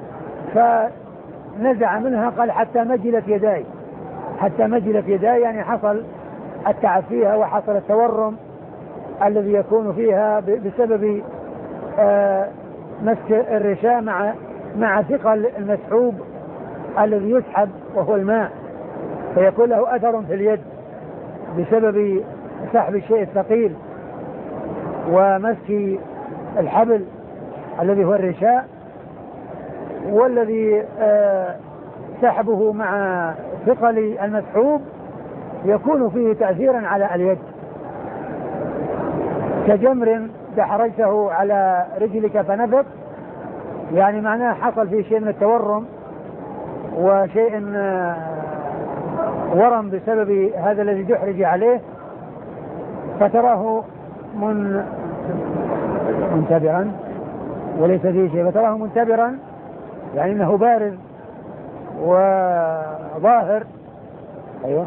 فنزع منها قال حتى مجلت يداي حتى مجلت يداي يعني حصل التعب فيها وحصل التورم الذي يكون فيها بسبب آه مسك الرشاء مع مع ثقل المسحوب الذي يسحب وهو الماء، فيكون له أثر في اليد بسبب سحب الشيء الثقيل ومسك الحبل الذي هو الرشاء، والذي آه سحبه مع ثقل المسحوب يكون فيه تأثيرا على اليد كجمر دحرجته على رجلك فنفق، يعني معناه حصل فيه شيء من التورم وشيء ورم بسبب هذا الذي دحرج عليه، فتراه من منتبرا وليس فيه شيء، فتراه منتبرا يعني انه بارز وظاهر. ايوه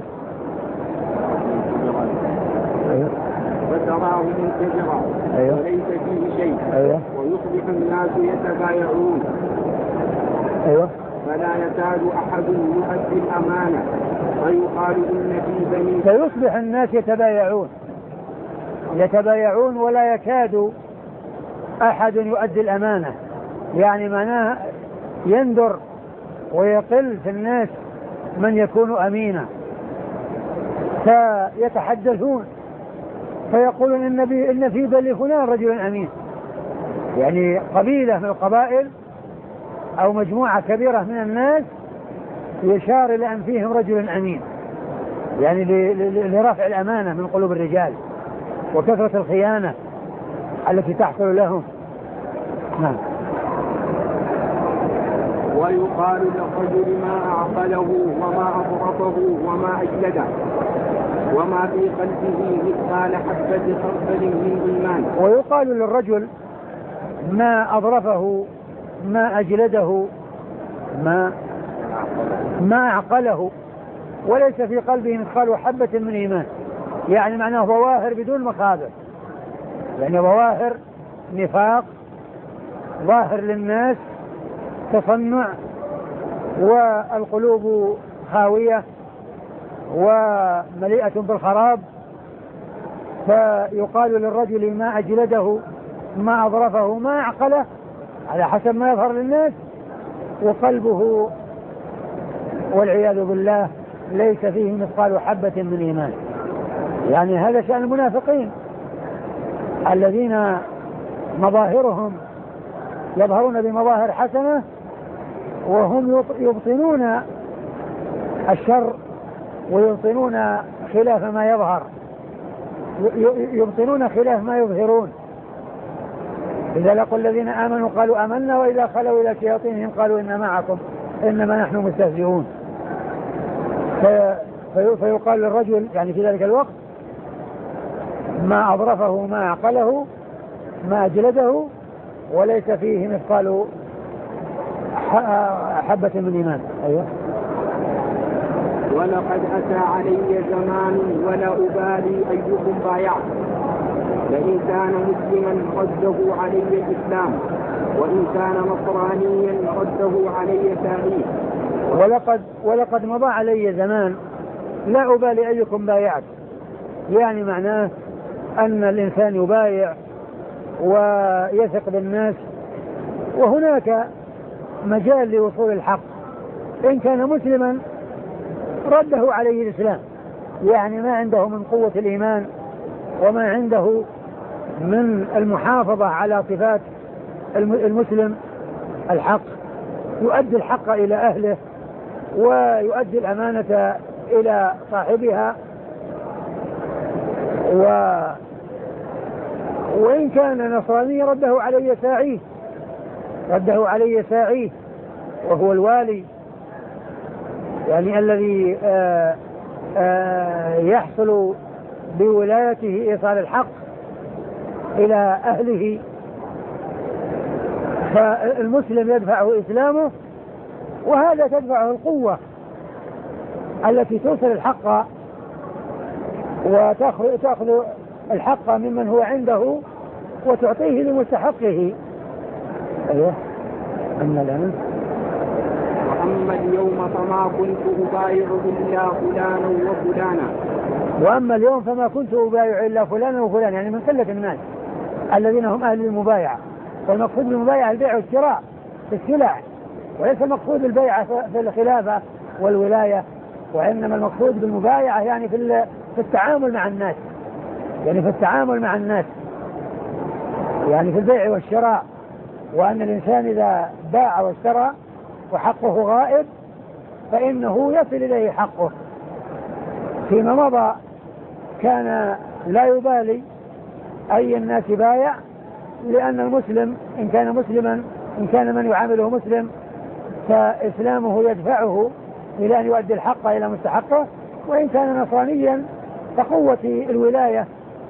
ايوه فتراه منتبرا أيوة. وليس فيه شيء. أيوة. ويصبح الناس يتبايعون أيوة. فلا يكاد أحد يؤدي الأمانة فيقال إن في بني فيصبح الناس يتبايعون يتبايعون ولا يكاد أحد يؤدي الأمانة، يعني معناه يندر ويقل في الناس من يكون أمينا، فيتحدثون فيقولون إن, إن في بني فلان رجل أمين، يعني قبيلة من القبائل أو مجموعة كبيرة من الناس يشار إلى أن فيهم رجل أمين، يعني لرفع الأمانة من قلوب الرجال وكثرة الخيانة التي تحصل لهم. نعم. ويقال للرجل ما أعقله وما أضربه وما أجلده وما في قلبه مثقال حبة خردل من إيمان. ويقال للرجل ما أضرفه ما أجلده ما ما أعقله وليس في قلبه مثقال حبة من إيمان، يعني معناه ظواهر بدون مخابر، يعني ظواهر نفاق ظاهر للناس، تصنع، والقلوب خاوية ومليئة بالخراب. فيقال للرجل ما أجلده ما أضرفه ما أعقله على حسب ما يظهر للناس، وقلبه والعياذ بالله ليس فيه مثقال حبة من إيمان. يعني هذا شأن المنافقين الذين مظاهرهم يظهرون بمظاهر حسنة وهم يبطنون الشر ويبطنون خلاف ما يظهر، يبطنون خلاف ما يظهرون. إذا لقوا الذين آمنوا قالوا آمنا وإذا خلوا إلى شياطينهم قالوا إنا معكم إنما نحن مستهزئون. في فيقال للرجل يعني في ذلك الوقت ما أضرفه ما أعقله ما أجلده وليس فيه مثقال حبة من إيمان. أيوة. ولقد أتى علي زمان ولا أبالي أيكم بايع، فإن كان مسلما رده علي الإسلام وإن كان نصرانيا رده علي تاريخ. ولقد, ولقد مضى علي زمان لا أبالي أيكم بايعت، يعني معناه أن الإنسان يبايع ويثق بالناس وهناك مجال لوصول الحق. إن كان مسلما رده عليه الإسلام، يعني ما عنده من قوة الإيمان وما عنده من المحافظة على صفات المسلم الحق، يؤدي الحق إلى أهله ويؤدي الأمانة إلى صاحبها. و... وإن كان نصراني رده علي ساعيه رده علي ساعيه وهو الوالي، يعني الذي آآ آآ يحصل بولايته إيصال الحق إلى أهله. فالمسلم يدفعه إسلامه، وهذا تدفعه القوة التي توصل الحق وتأخذ الحق ممن هو عنده وتعطيه لمستحقه. أيوه. أما الآن وأما اليوم فما كنت أبايع إلا فلانا وفلانا وأما اليوم فما كنت أبايع إلا فلانا وفلانا، يعني من قلة الناس الذين هم أهل المبايعة. والمقصود بالمبايعة البيع والشراء في السلع، وليس المقصود البيعة في الخلافة والولاية، وإنما المقصود بالمبايعة يعني في في التعامل مع الناس، يعني في التعامل مع الناس يعني في البيع والشراء. وأن الإنسان إذا باع واشترى وحقه غائب فإنه يصل إليه حقه. فيما مضى كان لا يبالي أي الناس بايع، لأن المسلم إن كان مسلما إن كان من يعامله مسلم فإسلامه يدفعه إلى أن يؤدي الحق إلى مستحقه، وإن كان نصرانيا فقوة الولاية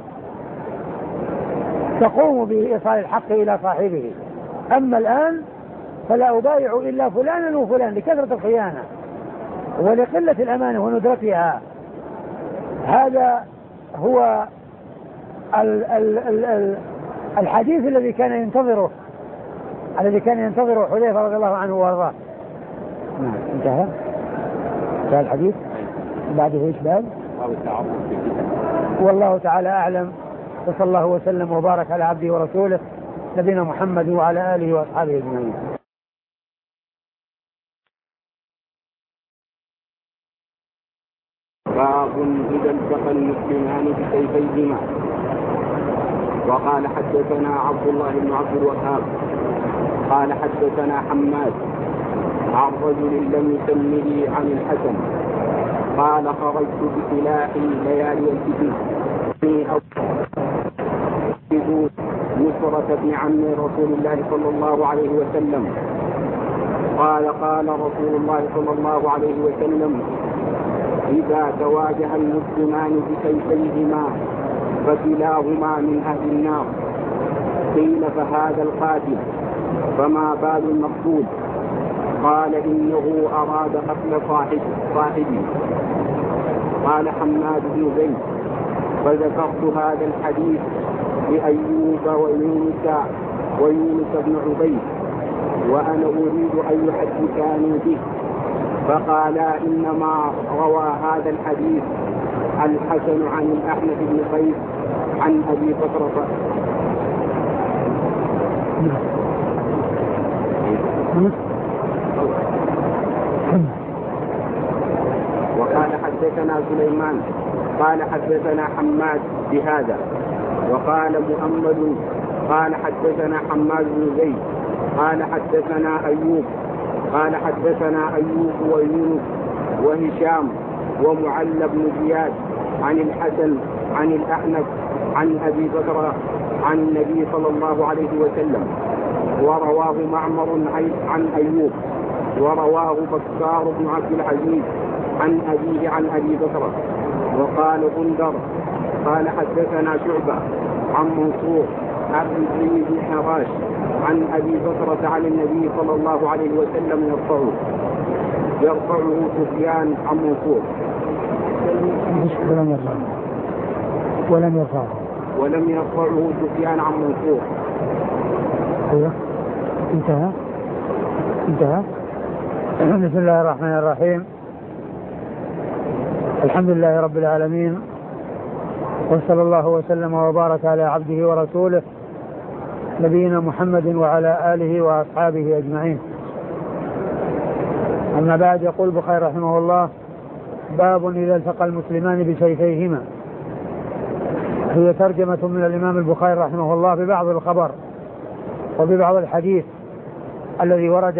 تقوم بإيصال الحق إلى صاحبه. أما الآن فلا أبايع إلا فلانا وفلان لكثرة الخيانة ولقلة الأمانة وندرتها. هذا هو ال ال ال ال الحديث الذي كان ينتظره الذي كان ينتظره حذيفة رضي الله عنه وارضاه. نعم انتهى انتهى الحديث. بعده ايش باب؟ والله تعالى أعلم، وصلى الله وسلم وبارك على عبده ورسوله نبينا محمد وعلى آله وأصحابه أجمعين. باب إذا التقى المسلمان بسيفيهما. وقال حدثنا عبد الله بن عبد الوهاب قال حدثنا حماد عن رجل لم يسمه عن الحسن قال خرجت بسلاحي ليالي الفتن نصرة بن عم رسول الله صلى الله عليه وسلم قال قال رسول الله صلى الله عليه وسلم إذا تواجه المسلمان بسيفيهما فكلاهما من أهل النار. قيل فهذا القاتل فما بال المقتول؟ قال إنه أراد قتل صاحبه. قال حماد بن زيد فذكرت هذا الحديث لأيوب ويونس ويونس بن عبيد وأنا أريد أن يحدثاني به، فقالا إنما روى هذا الحديث الحسن عن الأحنف بن قيس عن أبي بكر. وقال حدثنا سليمان قال حدثنا حماد بهذا. وقال محمد قال حدثنا حماد بن زيد قال حدثنا أيوب قال حدثنا أيوب ويونس وهشام ومعل بن زياد عن الحسن عن الأحنف عن أبي بكر عن النبي صلى الله عليه وسلم. ورواه معمر عن أيوب ورواه بكار بن عبد العزيز عن أبيه عن أبي بكر. وقال غندر قال حدثنا شعبة عن منصور عن زيد بن حراش عن أبي بكرة عن النبي صلى الله عليه وسلم يرفعه يرفعه سفيان عن منصور ولم يرفعه ولم يرفعه ولم يرفعه سفيان عن منصور. أيوه انتهى انتهى بسم الله الرحمن الرحيم. الحمد لله رب العالمين، وصلى الله وسلم وبارك على عبده ورسوله نبينا محمد وعلى آله وأصحابه أجمعين. أما بعد، يقول البخاري رحمه الله: باب إذا التقى المسلمان بسيفيهما. هي ترجمة من الإمام البخاري رحمه الله ببعض الخبر وببعض الحديث الذي ورد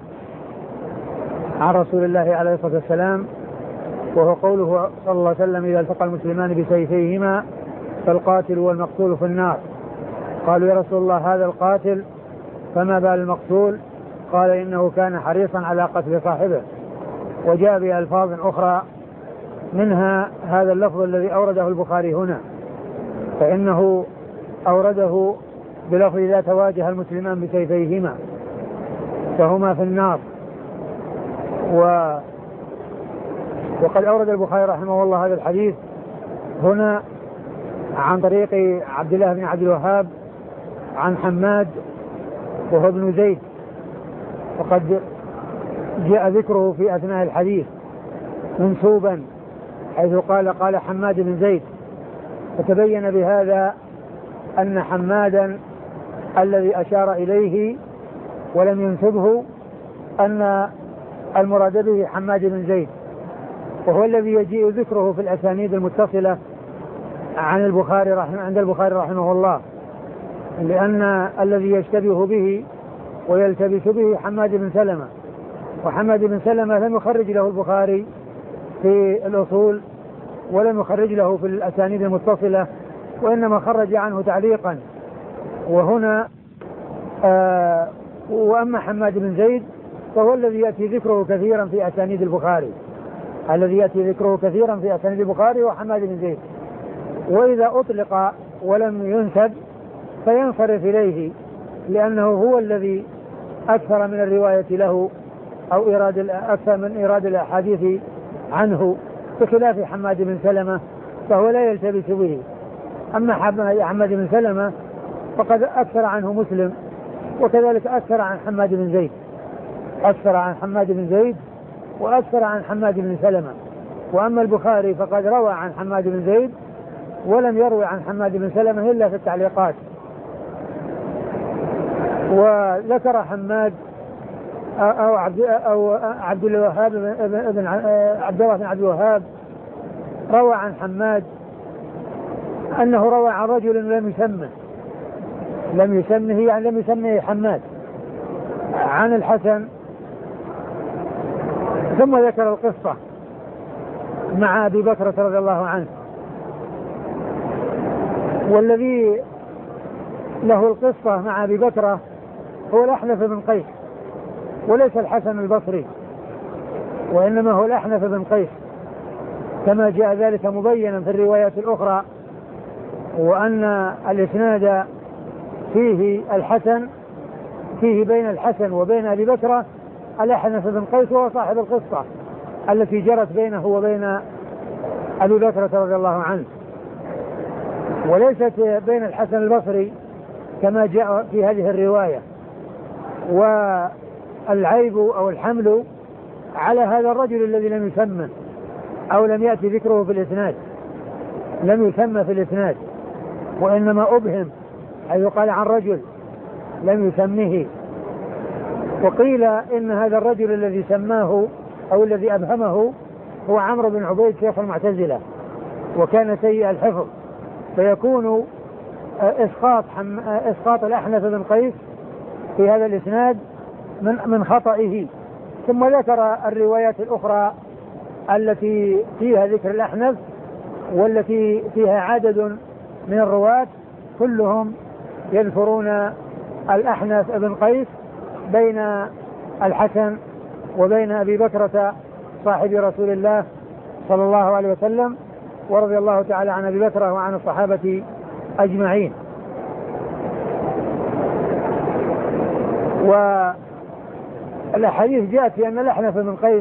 عن رسول الله عليه الصلاة والسلام، وهو قوله صلى الله عليه وسلم: إذا التقى المسلمان بسيفيهما فالقاتل والمقتول في النار. قالوا: يا رسول الله، هذا القاتل فما بال المقتول؟ قال: إنه كان حريصا على قتل صاحبه. وجاء بألفاظ أخرى منها هذا اللفظ الذي أورده البخاري هنا، فإنه أورده بلفظ: إذا تواجه المسلمان بسيفيهما فهما في النار. و وقد أورد البخاري رحمه الله هذا الحديث هنا عن طريق عبد الله بن عبد الوهاب عن حماد وهو ابن زيد، وقد جاء ذكره في أثناء الحديث منسوبا، حيث قال قال حماد بن زيد، فتبين بهذا أن حمادا الذي أشار إليه ولم ينسبه أن المراد به حماد بن زيد، وهو الذي يجيء ذكره في الأسانيد المتصلة عن البخاري رحمه عند البخاري رحمه الله، لأن الذي يشتبه به ويلتبس به حماد بن سلمة، وحماد بن سلمة لم يخرج له البخاري في الأصول ولم يخرج له في الأسانيد المتصلة، وإنما خرج عنه تعليقا. وهنا آه وأما حماد بن زيد فهو الذي يأتي ذكره كثيرا في أسانيد البخاري، الذي يأتي ذكره كثيرا في أسانيد البخاري وحماد بن زيد. وإذا أطلق ولم ينسب فينصرف إليه، لأنه هو الذي أكثر من الرواية له أو إيراد أكثر من إيراد الأحاديث عنه، بخلاف حماد بن سلمة فهو لا يلتبس به. أما حماد بن سلمة فقد أكثر عنه مسلم، وكذلك أكثر عن حماد بن زيد، أكثر عن حماد بن زيد وأكثر عن حماد بن سلمة. وأما البخاري فقد روى عن حماد بن زيد ولم يروي عن حماد بن سلمة إلا في التعليقات. وذكر حماد أو عبد أو عبد الوهاب بن عبد الله بن عبد الوهاب روى عن حماد أنه روى عن رجل لم يسمه لم يسمه يعني لم يسمه حماد عن الحسن، ثم ذكر القصة مع أبي بكر رضي الله عنه. والذي له القصة مع أبي بكر هو الأحنف بن قيس، وليس الحسن البصري، وإنما هو الأحنف بن قيس كما جاء ذلك مبينا في الروايات الأخرى، وأن الإسناد فيه الحسن، فيه بين الحسن وبين أبي بكرة الأحنف بن قيس وهو صاحب القصة التي جرت بينه وبين أبي بكرة رضي الله عنه، وليست بين الحسن البصري كما جاء في هذه الرواية. والعيب أو الحمل على هذا الرجل الذي لم يسمى أو لم يأتي ذكره في الإسناد، لم يسمى في الإسناد وإنما أبهم، حيث قال عن رجل لم يسمه. وقيل إن هذا الرجل الذي سماه أو الذي أبهمه هو عمرو بن عبيد شيخ المعتزلة، وكان سيء الحفظ، فيكون إسقاط, حم... إسقاط الأحنف بن قيس في هذا الإسناد من, من خطئه. ثم ذكر الروايات الأخرى التي فيها ذكر الأحنف والتي فيها عدد من الرواة كلهم يذكرون الأحنف بن قيس بين الحسن وبين أبي بكرة صاحب رسول الله صلى الله عليه وسلم، ورضي الله تعالى عن أبي بكرة وعن الصحابة أجمعين. والحديث جاءت في أن الأحنف بن قيس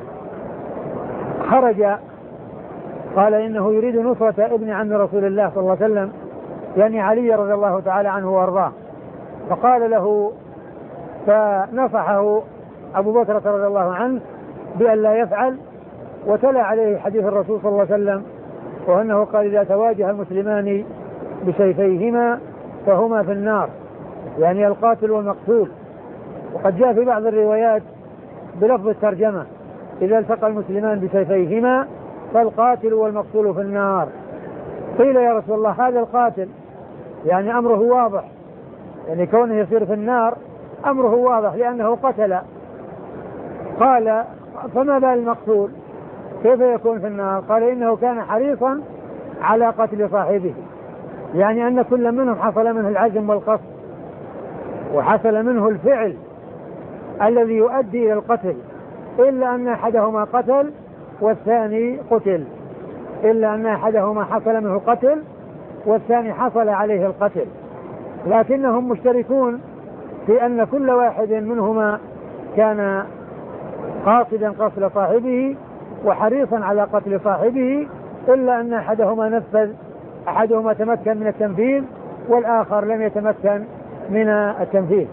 خرج قال إنه يريد نصرة ابن عم رسول الله صلى الله عليه وسلم، يعني علي رضي الله تعالى عنه وارضاه، فقال له فنصحه أبو بكر رضي الله عنه بأن لا يفعل، وتلا عليه حديث الرسول صلى الله عليه وسلم وأنه قال إذا تواجه المسلمان بسيفيهما فهما في النار، يعني القاتل والمقتول. وقد جاء في بعض الروايات بلفظ الترجمة إذا التقى المسلمان بسيفيهما فالقاتل والمقتول في النار. قيل يا رسول الله هذا القاتل يعني أمره واضح، يعني كونه يصير في النار أمره واضح لأنه قتل. قال فما بال المقتول كيف يكون في النار؟ قال إنه كان حريصا على قتل صاحبه، يعني أن كل منهم حصل منه العزم والقصد وحصل منه الفعل الذي يؤدي إلى القتل، إلا أن أحدهما قتل والثاني قتل، إلا أن أحدهما حصل منه القتل والثاني حصل عليه القتل، لكنهم مشتركون في أن كل واحد منهما كان قاصدا قتل صاحبه وحريصا على قتل صاحبه، إلا أن أحدهما نفذ، أحدهما تمكن من التنفيذ والآخر لم يتمكن من التنفيذ.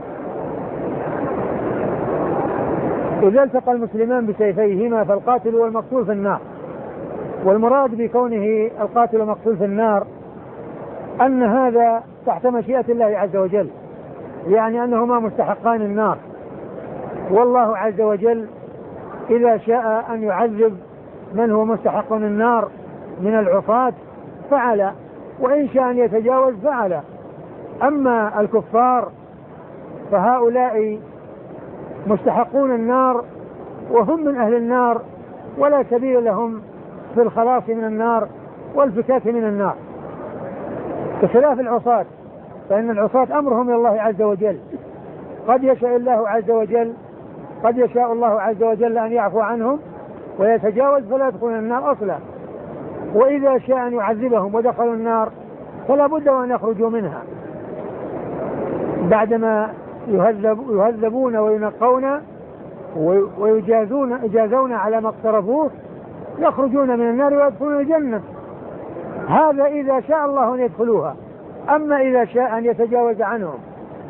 إذا التقى المسلمان بسيفيهما فالقاتل والمقتول في النار. والمراد بكونه القاتل والمقتول في النار أن هذا تحت مشيئة الله عز وجل، يعني أنهما مستحقان النار، والله عز وجل إذا شاء أن يعذب من هو مستحق النار من العصاة فعل، وإن شاء أن يتجاوز فعل. أما الكفار فهؤلاء مستحقون النار وهم من أهل النار، ولا سبيل لهم في الخلاص من النار والفكاك من النار، بخلاف العصاة، فإن العصاة أمرهم إلى الله عز وجل، قد يشاء الله عز وجل قد يشاء الله عز وجل أن يعفو عنهم ويتجاوز فلا يدخلون النار أصلا، وإذا شاء أن يعذبهم ودخلوا النار فلا بد وأن يخرجوا منها بعدما يهذب يهذبون وينقون ويجازون يجازون على ما اقترفوه، يخرجون من النار ويدخلون الجنة. هذا إذا شاء الله أن يدخلوها. أما إذا شاء أن يتجاوز عنهم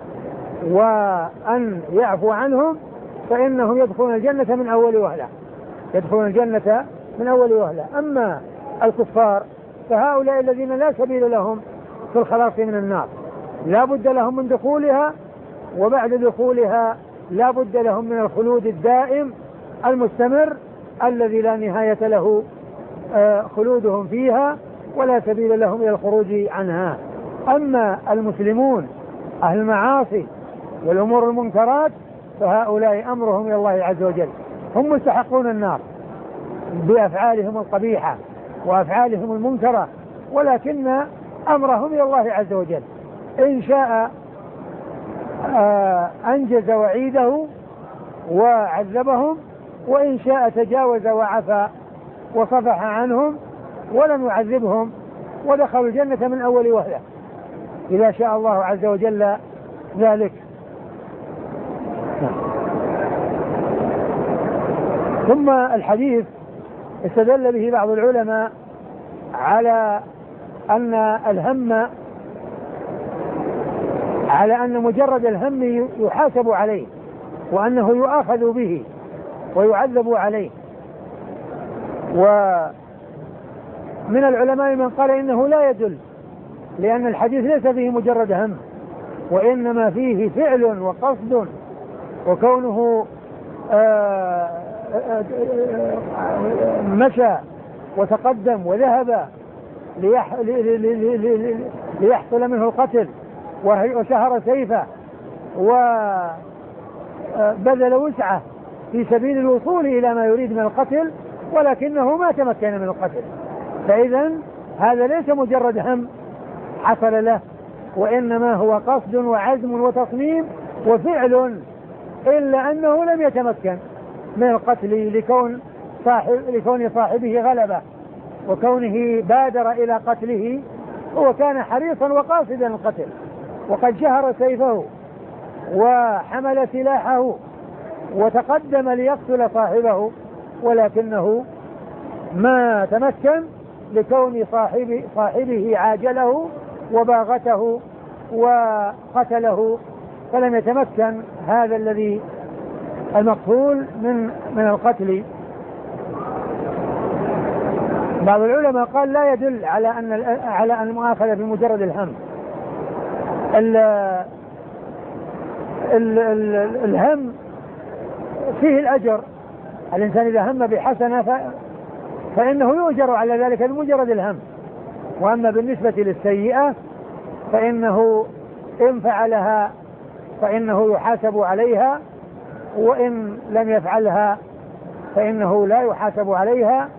وأن يعفو عنهم فإنهم يدخلون الجنة من أول وهلة، يدخلون الجنة من أول وهلة. أما الكفار فهؤلاء الذين لا سبيل لهم في الخلاص من النار، لا بد لهم من دخولها، وبعد دخولها لا بد لهم من الخلود الدائم المستمر الذي لا نهاية له خلودهم فيها ولا سبيل لهم إلى الخروج عنها. أما المسلمون أهل المعاصي والأمور المنكرات فهؤلاء أمرهم إلى الله عز وجل، هم مستحقون النار بأفعالهم القبيحة وأفعالهم المنكرة، ولكن أمرهم إلى الله عز وجل، إن شاء أنجز وعيده وعذبهم، وإن شاء تجاوز وعفى وصفح عنهم ولم يعذبهم ودخلوا الجنة من أول وهلة إذا شاء الله عز وجل ذلك. ثم الحديث استدل به بعض العلماء على أن الهم على أن مجرد الهم يحاسب عليه وأنه يؤاخذ به ويعذب عليه. ومن العلماء من قال إنه لا يدل، لأن الحديث ليس فيه مجرد هم، وإنما فيه فعل وقصد، وكونه آآ آآ آآ مشى وتقدم وذهب ليح ليحصل منه القتل وشهر سيفه وبذل وسعه في سبيل الوصول إلى ما يريد من القتل، ولكنه ما تمكن من القتل. فإذا هذا ليس مجرد هم حصل له، وإنما هو قصد وعزم وتصميم وفعل، إلا أنه لم يتمكن من القتل لكون صاحب لكون صاحبه غلبة، وكونه بادر إلى قتله هو كان حريصا وقاصدا القتل، وقد شهر سيفه وحمل سلاحه وتقدم ليقتل صاحبه، ولكنه ما تمكن لكون صاحب صاحبه عاجله وباغته وقتله، فلم يتمكن هذا الذي المقتول من من القتل. بعض العلماء قال لا يدل على أن على أن المؤاخذة بمجرد الهم. ال ال ال الهم فيه الأجر، الإنسان إذا هم بحسنة فإنه يؤجر على ذلك بمجرد الهم. وأما بالنسبة للسيئة فإنه إن فعلها فإنه يحاسب عليها، وإن لم يفعلها فإنه لا يحاسب عليها.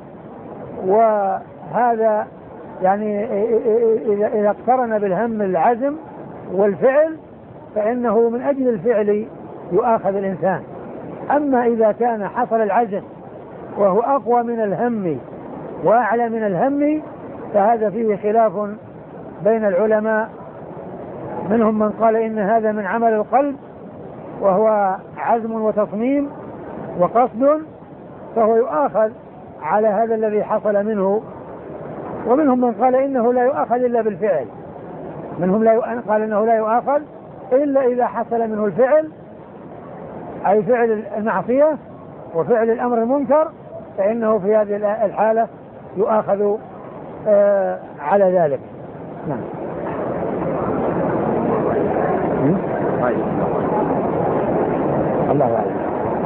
وهذا يعني إذا اقترن بالهم العزم والفعل فإنه من أجل الفعل يؤاخذ الإنسان. أما إذا كان حصل العزم وهو أقوى من الهم وأعلى من الهم فهذا فيه خلاف بين العلماء، منهم من قال إن هذا من عمل القلب وهو عزم وتصميم وقصد فهو يؤاخذ على هذا الذي حصل منه، ومنهم من قال إنه لا يؤاخذ إلا بالفعل، منهم لا قال إنه لا يؤاخذ إلا إذا حصل منه الفعل، أي فعل المعصية وفعل الأمر المنكر، فإنه في هذه الحالة يؤاخذ آه على ذلك. نعم. الله أعلم.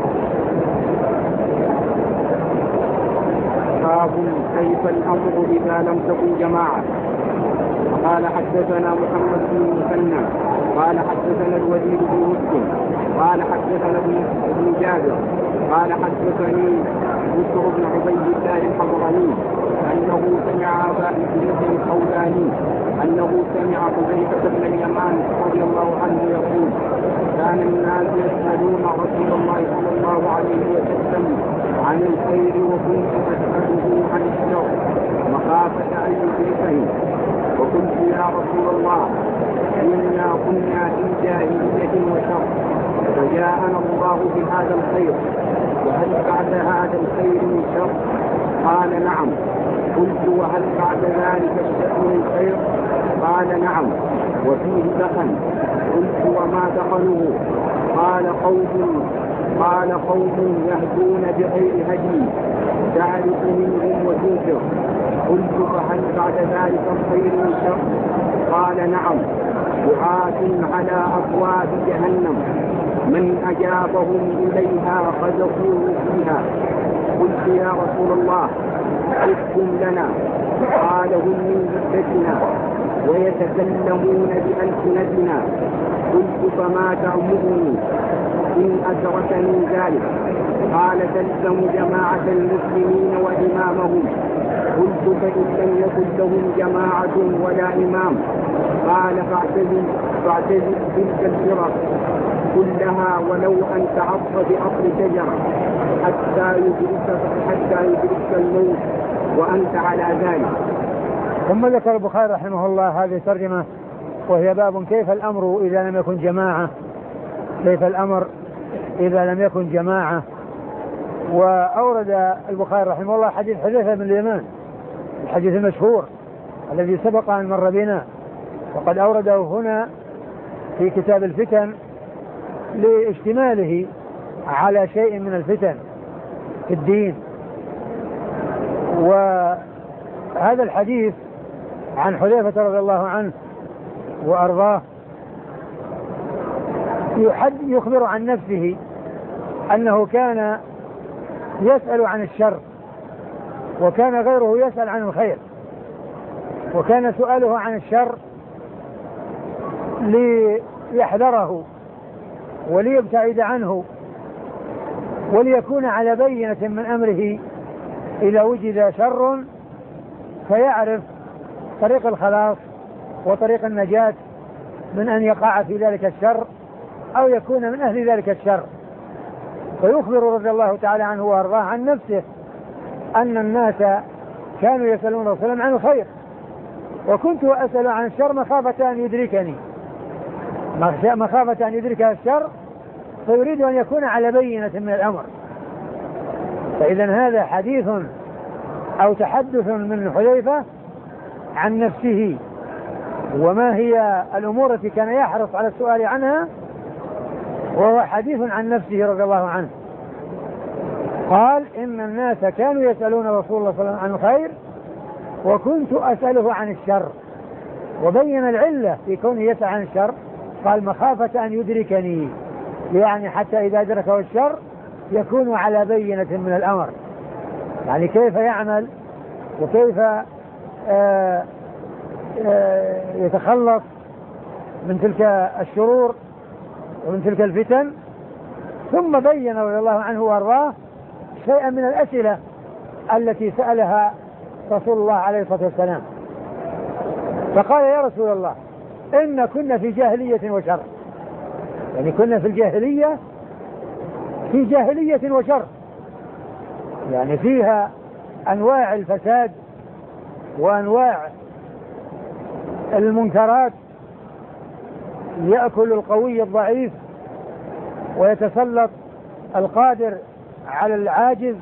باب كيف الأمر إذا لم تكن جماعة. قال حدثنا محمد بن المثنى قال حدثنا الوليد بن مسلم قال حدثنا ابن جابر قال حدثني بشر بن عبيد الله الحضرمي أنه سمع أبا إدريس الخولاني أنه سمع حذيفة بن اليمان رضي الله عنه يقول: كان الناس يسألون رسول الله صلى الله عليه وسلم عن الخير وكنت أسأله عن الشر مخافة أن يدركني، وقلت: يا رسول الله إنا كنا في جاهلية وشر، فجاءنا الله بهذا الخير، وهل بعد هذا الخير من شر؟ قال: نعم. قلت: وهل بعد ذلك الشر من خير؟ قال: نعم، وفيه دخل. قلت: وما دخله؟ قال: قوم قال قوم يهدون بغير هدي تعرف منهم وتنكر. قلت: فهل بعد ذلك الخير من شر؟ قال: نعم، دعاة على أبواب جهنم من أجابهم إليها قذفوه فيها. قلت: يا رسول الله احكم لنا. قال: هم من جدتنا ويتكلمون بألسنتنا. قلت: فما تأمرني إن أدركني ذلك؟ قال: تلزم جماعة المسلمين وإمامهم قلت فإن لم يكن لهم جماعة ولا إمام قال فاعتزل فاعتزل تلك الفرق كلها ولو أن تعض بأصل شجرة حتى يدرك حتى يدرك الموت وأنت على ذلك. ثم ذكر البخاري رحمه الله هذه الترجمة وهي باب كيف الأمر إذا لم يكن جماعة كيف الأمر إذا لم يكن جماعة. وأورد البخاري رحمه الله حديث حذيفة بن اليمان الحديث المشهور الذي سبق أن مر بنا، وقد أورده هنا في كتاب الفتن لاشتماله على شيء من الفتن في الدين. وهذا الحديث عن حذيفة رضي الله عنه وأرضاه يخبر عن نفسه أنه كان يسأل عن الشر وكان غيره يسأل عن الخير، وكان سؤاله عن الشر ليحذره وليبتعد عنه وليكون على بينة من أمره إذا وجد شر فيعرف طريق الخلاص وطريق النجاة من أن يقع في ذلك الشر أو يكون من أهل ذلك الشر. فيخبر رضي الله تعالى عنه وأرضاه عن نفسه أن الناس كانوا يسألون رسول الله عن الخير وكنت أسأل عن الشر مخافة أن يدركني مخافة أن يدرك الشر فيريد أن يكون على بينة من الأمر. فإذا هذا حديث أو تحدث من حذيفة عن نفسه وما هي الأمور التي كان يحرص على السؤال عنها، وهو حديث عن نفسه رضي الله عنه. قال إن الناس كانوا يسألون رسول الله صلى الله عليه وسلم عن الخير وكنت أسأله عن الشر، وبين العلة في كونه يسأل عن الشر قال مخافة أن يدركني، يعني حتى إذا أدركه الشر يكون على بينة من الأمر، يعني كيف يعمل وكيف آآ آآ يتخلص من تلك الشرور ومن تلك الفتن. ثم بين رضي الله عنه وارضاه شيئا من الأسئلة التي سألها رسول الله عليه الصلاة والسلام، فقال يا رسول الله إن كنا في جاهلية وشر، يعني كنا في الجاهلية في جاهلية وشر، يعني فيها أنواع الفساد وأنواع المنكرات، يأكل القوي الضعيف ويتسلط القادر على العاجز.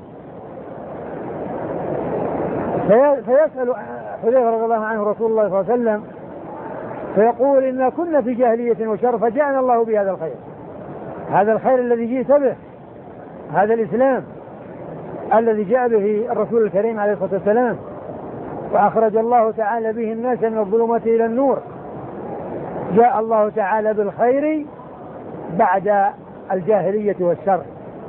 فيسأل حذيفة رضي الله عنه رسول الله صلى الله عليه وسلم فيقول إنا كنا في جاهلية وشر فجاءنا الله بهذا الخير، هذا الخير الذي جئت به، هذا الإسلام الذي جاء به الرسول الكريم عليه الصلاة والسلام، وأخرج الله تعالى به الناس من الظلمات إلى النور. جاء الله تعالى بالخير بعد الجاهلية والشر.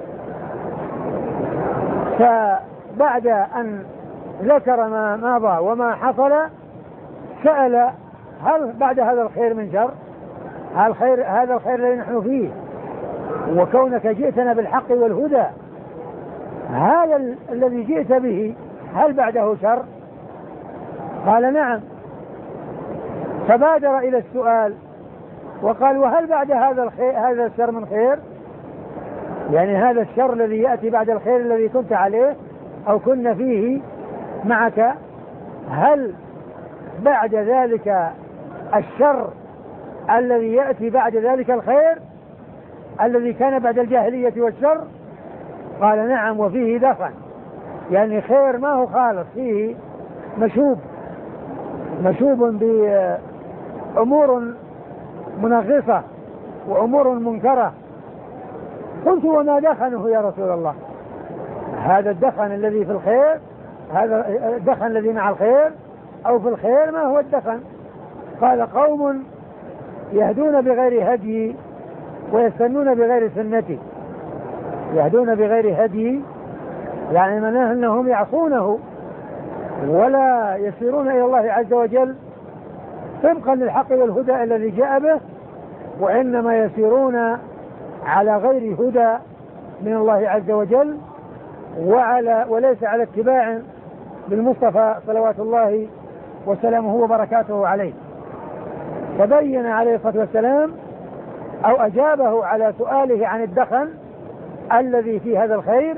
فبعد أن ذكر ما مضى وما حصل سأل هل بعد هذا الخير من شر؟ هل خير هذا الخير الذي نحن فيه وكونك جئتنا بالحق والهدى، هذا ال- الذي جئت به هل بعده شر؟ قال نعم. فبادر إلى السؤال وقال وهل بعد هذا الخير هذا الشر من خير؟ يعني هذا الشر الذي يأتي بعد الخير الذي كنت عليه أو كنا فيه معك، هل بعد ذلك الشر الذي يأتي بعد ذلك الخير الذي كان بعد الجاهلية والشر؟ قال نعم وفيه دخن، يعني خير ما هو خالص، فيه مشوب مشوب بأمور منغصة وأمور منكرة. قلت وما دخنه يا رسول الله؟ هذا الدخن الذي في الخير، هذا الدخن الذي مع الخير أو في الخير، ما هو الدخن؟ قال قوم يهدون بغير هدي ويستنون بغير سنتي. يهدون بغير هدي يعني معناه أنهم يعصونه ولا يسيرون إلى الله عز وجل طبقا للحق والهدى الذي جاء به، وإنما يسيرون على غير هدى من الله عز وجل وعلى وليس على اتباع بالمصطفى صلوات الله وسلامه وبركاته عليه. فبين عليه الصلاة والسلام أو أجابه على سؤاله عن الدخن الذي في هذا الخير،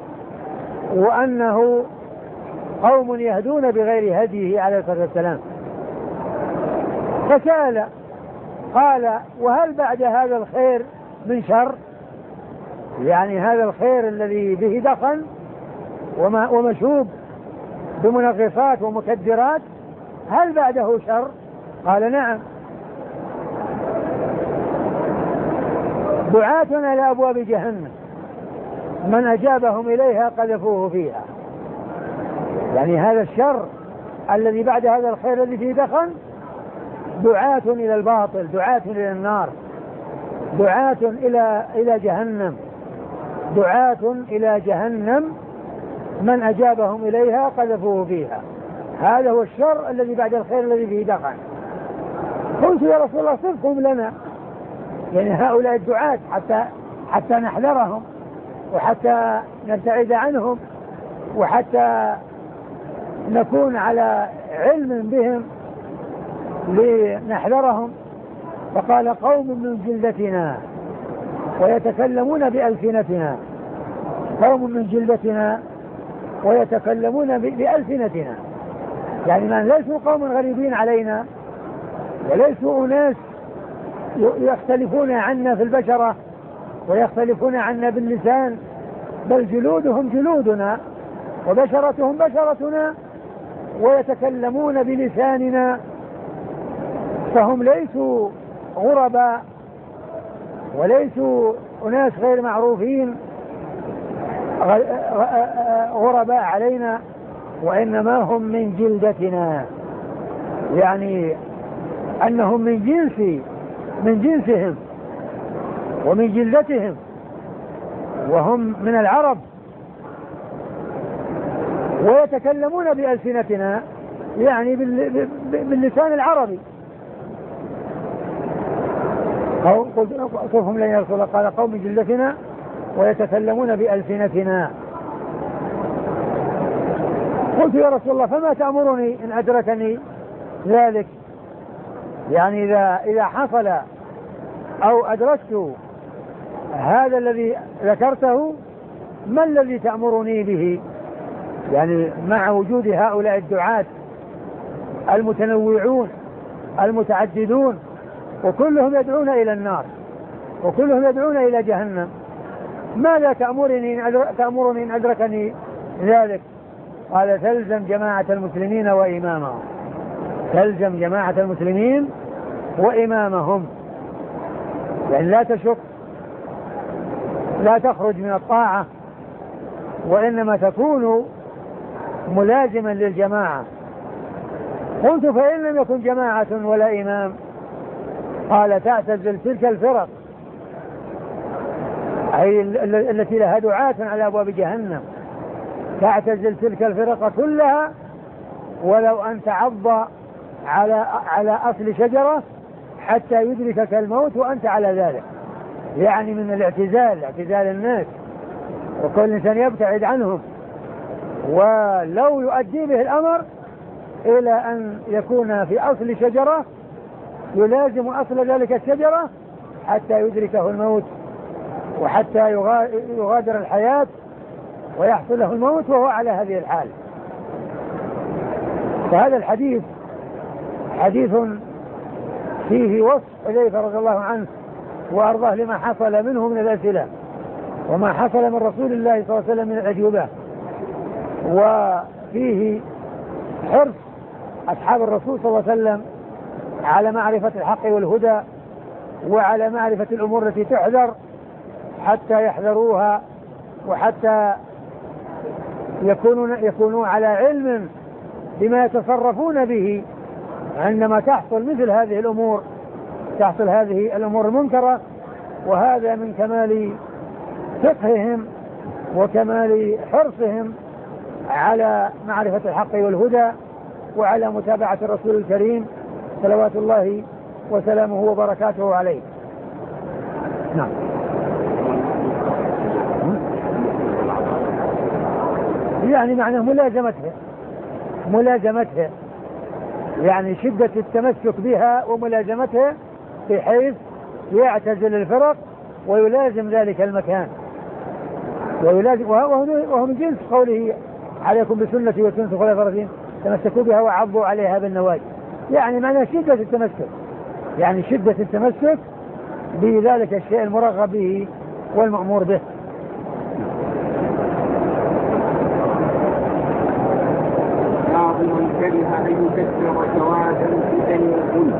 وأنه قوم يهدون بغير هديه عليه الصلاة والسلام. فسأل قال: وهل بعد هذا الخير من شر؟ يعني هذا الخير الذي به دخن ومشوب بمنغصات ومكدرات، هل بعده شر؟ قال: نعم. دعاة على أبواب جهنم من أجابهم إليها قذفوه فيها. يعني هذا الشر الذي بعد هذا الخير الذي فيه دخن دعاة إلى الباطل، دعاة إلى النار، دعاة إلى إلى جهنم، دعاة إلى جهنم من أجابهم إليها قذفوه فيها. هذا هو الشر الذي بعد الخير الذي فيه دخن. قلت: يا رسول الله صفهم لنا، يعني هؤلاء الدعاة حتى حتى نحذرهم وحتى نبتعد عنهم وحتى نكون على علم بهم لنحذرهم. فقال: قوم من جلدتنا ويتكلمون بألسنتنا، قوم من جلدتنا ويتكلمون بألسنتنا، يعني من ليسوا قوم غريبين علينا وليسوا أناس يختلفون عنا في البشرة ويختلفون عنا باللسان، بل جلودهم جلودنا وبشرتهم بشرتنا ويتكلمون بلساننا، فهم ليسوا غرباء وليسوا أناس غير معروفين غرباء علينا، وإنما هم من جلدتنا، يعني أنهم من جنس من جنسهم ومن جلدتهم، وهم من العرب ويتكلمون بألسنتنا، يعني باللسان العربي. قلتهم لن يرسل، قال: قوم من جلدتنا ويتكلمون بألسنتنا. قلت: يا رسول الله فما تأمرني إن أدركني ذلك؟ يعني إذا إذا حصل أو أدركت هذا الذي ذكرته ما الذي تأمرني به؟ يعني مع وجود هؤلاء الدعاة المتنوعون المتعددون وكلهم يدعون إلى النار وكلهم يدعون إلى جهنم، ماذا تأمرني إن تأمرني إن أدركني ذلك؟ قال: تلزم جماعة المسلمين وإمامهم، تلزم جماعة المسلمين وإمامهم، يعني لا تشك، لا تخرج من الطاعة، وإنما تكون ملازما للجماعة. قلت: فإن لم يكن جماعة ولا إمام؟ قال: تعتزل تلك الفرق، أي التي لها دعاة على أبواب جهنم، تعتزل تلك الفرق كلها ولو أن تعض على على أصل شجرة حتى يدركك الموت وأنت على ذلك، يعني من الاعتزال، اعتزال الناس، وكل إنسان يبتعد عنهم، ولو يؤدي به الأمر إلى أن يكون في أصل شجرة يلازم أصل ذلك الشجرة حتى يدركه الموت وحتى يغادر الحياة ويحصل له الموت وهو على هذه الحال. فهذا الحديث حديث فيه وصف حذيفة رضي الله عنه وأرضاه لما حصل منه من الأسئلة وما حصل من رسول الله صلى الله عليه وسلم من الأجوبة، وفيه حرص أصحاب الرسول صلى الله عليه وسلم على معرفة الحق والهدى وعلى معرفة الأمور التي تحذر حتى يحذروها وحتى يكونون يكونوا على علم بما يتصرفون به عندما تحصل مثل هذه الأمور، تحصل هذه الأمور المنكرة. وهذا من كمال فقههم وكمال حرصهم على معرفة الحق والهدى وعلى متابعة الرسول الكريم صلوات الله وسلامه وبركاته عليه. نعم. يعني معناه ملازمته ملازمتها، يعني شدة التمسك بها وملازمتها بحيث يعتزل الفرق ويلازم ذلك المكان، ويلازم وهو من جنس قوله عليكم بسنتي وسنة الخلفاء الراشدين تمسكوا بها وعضوا عليها بالنواجذ، يعني معنى شدة التمسك، يعني شدة التمسك بذلك الشيء المرغب به والمأمور به. بعض من كره أن يكثر سواد الفتن والظلم.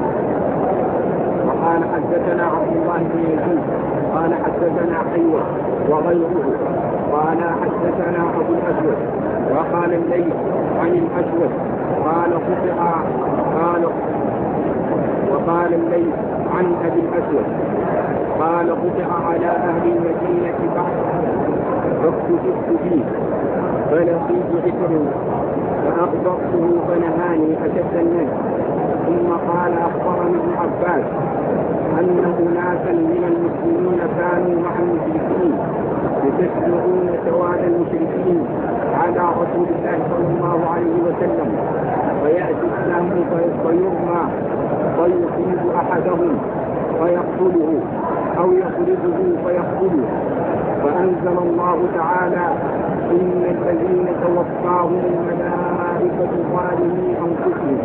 وقال حدثنا عبد الله بن يزيد قال حدثنا حيوة وغيره قال حدثنا أبو الأسود وقال الليث عن الأسود قال قطع قال وقال الليث عن أبي الأسود قال قطع على أهل المدينة بحر فاكتشفت فيه فلقيت ذكره فأخبرته فنهاني أشد النهي. ثم قال أخبرني ابن عباس أن أناسا من المسلمين كانوا مع المشركين يتسمعون سواد المشركين على رسول الله صلى الله عليه وسلم، فيأتي السهم فيرمى فيصيب أحدهم فيقتله أو يخرجه فيقتله، فأنزل الله تعالى إن الذين توفاهم الملائكة ظالمي أنفسهم.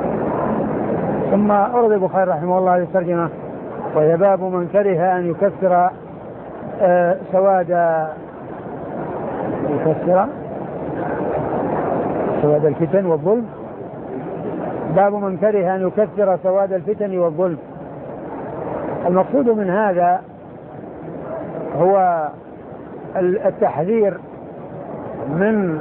ثم أورد البخاري رحمه الله الترجمة وهي باب من كره أن يكثر آه سواد يكثر سواد الفتن والظلم. باب من كره أن يكثر سواد الفتن والظلم. المقصود من هذا هو التحذير من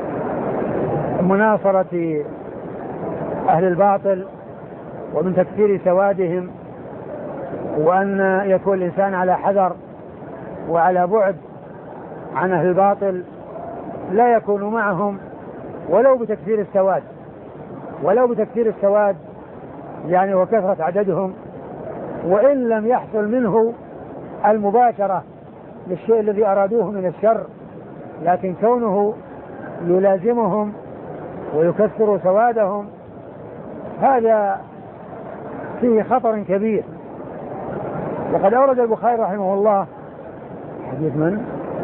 مناصرة أهل الباطل ومن تكثير سوادهم، وأن يكون الإنسان على حذر وعلى بعد عن أهل الباطل، لا يكون معهم ولو بتكثير السواد ولو بتكثير السواد يعني وكثرة عددهم، وإن لم يحصل منه المباشرة للشيء الذي أرادوه من الشر، لكن كونه يلازمهم ويكثر سوادهم هذا فيه خطر كبير. وقد أورد البخاري رحمه الله حديث من؟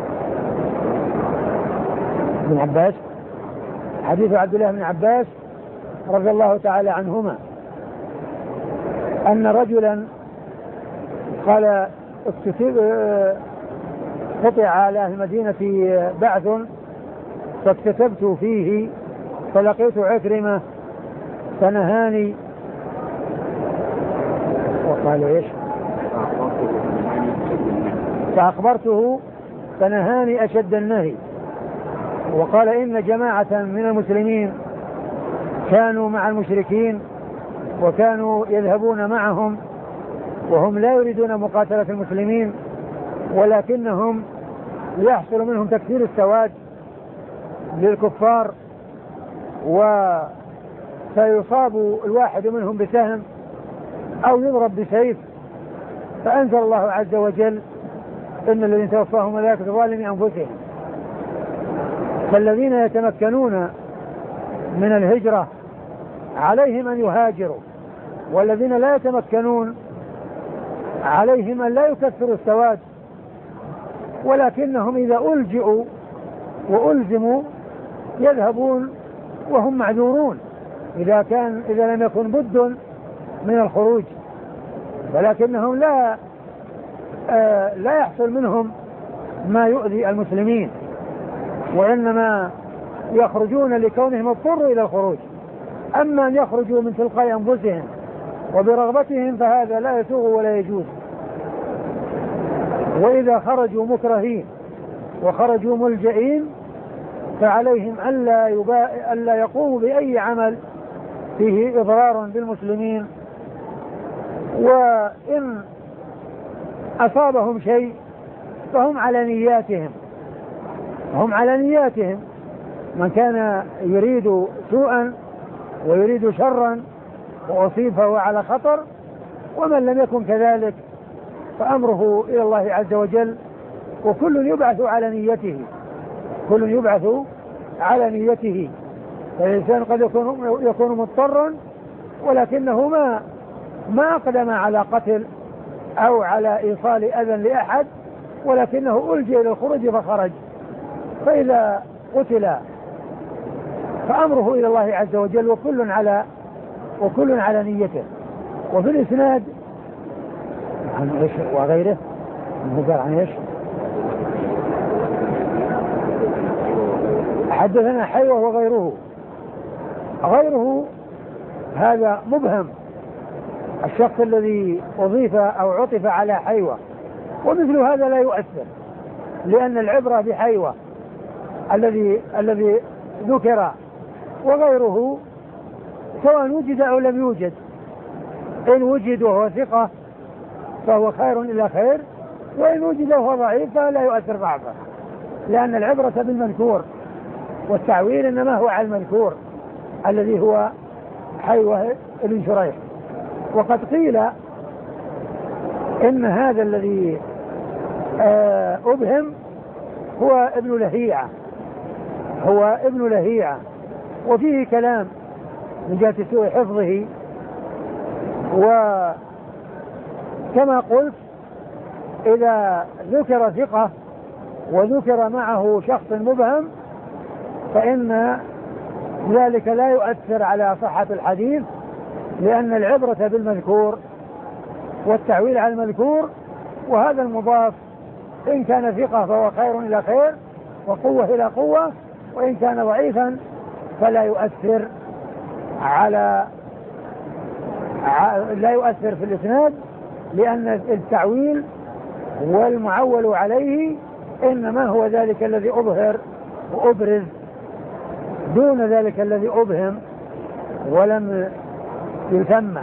ابن عباس، حديث عبد الله بن عباس رضي الله تعالى عنهما أن رجلا قال قطع على أهل المدينة بعث فاكتتبت فيه فلقيت عكرمة فنهاني وقال ايش فأخبرته فنهاني أشد النهي. وقال إن جماعة من المسلمين كانوا مع المشركين وكانوا يذهبون معهم وهم لا يريدون مقاتلة المسلمين، ولكنهم يحصل منهم تكثير السواد للكفار وسيصاب الواحد منهم بسهم أو يضرب بسيف. فأنزل الله عز وجل إن الذين توفاهم ملائكة ظالمي أنفسهم. فالذين يتمكنون من الهجرة عليهم أن يهاجروا، والذين لا يتمكنون عليهم أن لا يكثروا السواد، ولكنهم إذا ألجئوا وألزموا يذهبون وهم معذورون إذا كان إذا لم يكن بد من الخروج، ولكنهم لا آه لا يحصل منهم ما يؤذي المسلمين، وإنما يخرجون لكونهم اضطروا إلى الخروج. أما أن يخرجوا من تلقاء أنفسهم وبرغبتهم فهذا لا يسوغ ولا يجوز. وإذا خرجوا مكرهين وخرجوا ملجئين فعليهم ألا, يبا... ألا يقوموا بأي عمل فيه إضرار بالمسلمين، وإن أصابهم شيء فهم على نياتهم هم على نياتهم من كان يريد سوءا ويريد شرا وأصيب فهو على خطر، ومن لم يكن كذلك فأمره إلى الله عز وجل، وكل يبعث على نيته كل يبعث على نيته فالإنسان قد يكون, يكون مضطرا ولكنه ما ما أقدم على قتل أو على إيصال أذى لأحد، ولكنه ألجئ إلى الخروج فخرج. فإذا قتل فأمره إلى الله عز وجل، وكل على وكل على نيته. وفي الإسناد عن إيش وغيره قال عن إيش حدثنا حيوة وغيره. غيره هذا مبهم، الشخص الذي أضيف أو عطف على حيوة، ومثل هذا لا يؤثر، لأن العبرة بحيوة الذي الذي ذكر، وغيره سواء وجد أو لم يوجد، إن وجد وهو ثقة فهو خير إلى خير، وإن وجد وهو ضعيف فلا يؤثر ضعفه، لأن العبرة بالمذكور، والتعويل إنما هو على المذكور الذي هو حيوة بن شريح. وقد قيل إن هذا الذي أبهم هو ابن لهيعة، هو ابن لهيعة، وفيه كلام من جهة سوء حفظه. وكما قلت إذا ذكر ثقة وذكر معه شخص مبهم فإن ذلك لا يؤثر على صحة الحديث، لأن العبرة بالمذكور والتعويل على المذكور، وهذا المضاف إن كان ثقة فهو خير إلى خير وقوة إلى قوة، وإن كان ضعيفا فلا يؤثر على لا يؤثر في الإسناد، لأن التعويل والمعول عليه إنما هو ذلك الذي أظهر وأبرز دون ذلك الذي أبهم ولم يسمى.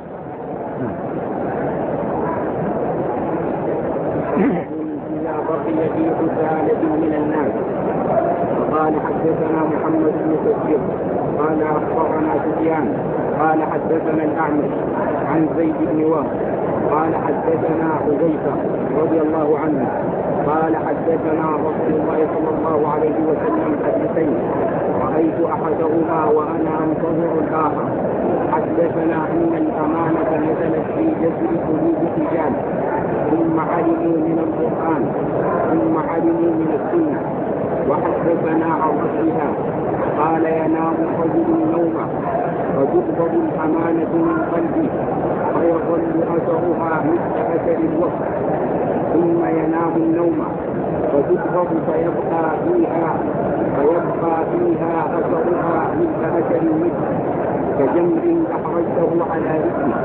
إذا بقي في حثالة من الناس. قال حدثنا محمد بن كثير قال أخبرنا سفيان قال حدثنا الأعمش عن زيد بن وهب قال حدثنا حذيفة رضي الله عنه قال حدثنا رسول الله صلى الله عليه وسلم حديثين رأيت أحدهما وأنا أنتظر الآخر. حدثنا أن الأمانة نزلت في جسر قلوب الرجال ثم علموا من القرآن ثم علموا من السنة. وحدثنا عن رسولها قال ينام الرجل النوم فتقبض الأمانة من قلبه فيظل أثرها مثل أثر الوقت ثم ينام النوم فتقبض فيبقى فيها فيبقى فيها أثرها مثل أثر المثل كجمر أحرجته على رجله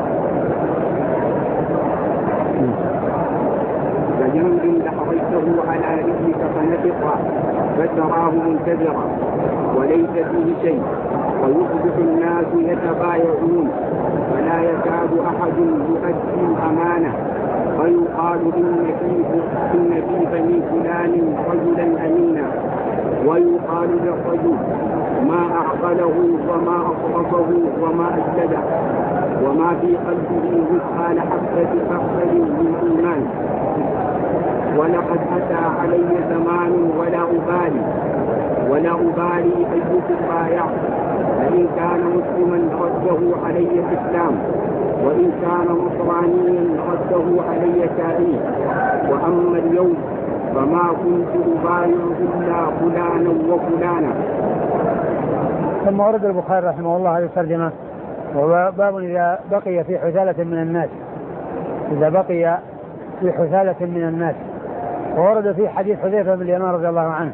كجمر أحرجته على رجلك فنفق فتراه منتظرا وليس فيه شيء، ويصبح الناس يتبايعون فلا يكاد أحد يؤدي الأمانة، فيقال إن في إن في بني فلان رجلا أمينا، ويقال للرجل ما أعقله وما أصرفه وما أجلده وما في قلبه مثقال حبة خردل من إيمان. ولقد أتى علي زمان ولا أبالي ولا أبالي أيكم بايع، فإن كان مسلما رده علي الإسلام، وإن كان نصرانيا رده علي كافر. وأما اليوم فما كنت أبايع إلا فلانا وفلانا. ثم ورد البخاري رحمه الله هذه الترجمة، وهو باب إذا بقي في حثالة من الناس، إذا بقي في حثالة من الناس. وورد في حديث حذيفة بن اليمان رضي الله عنه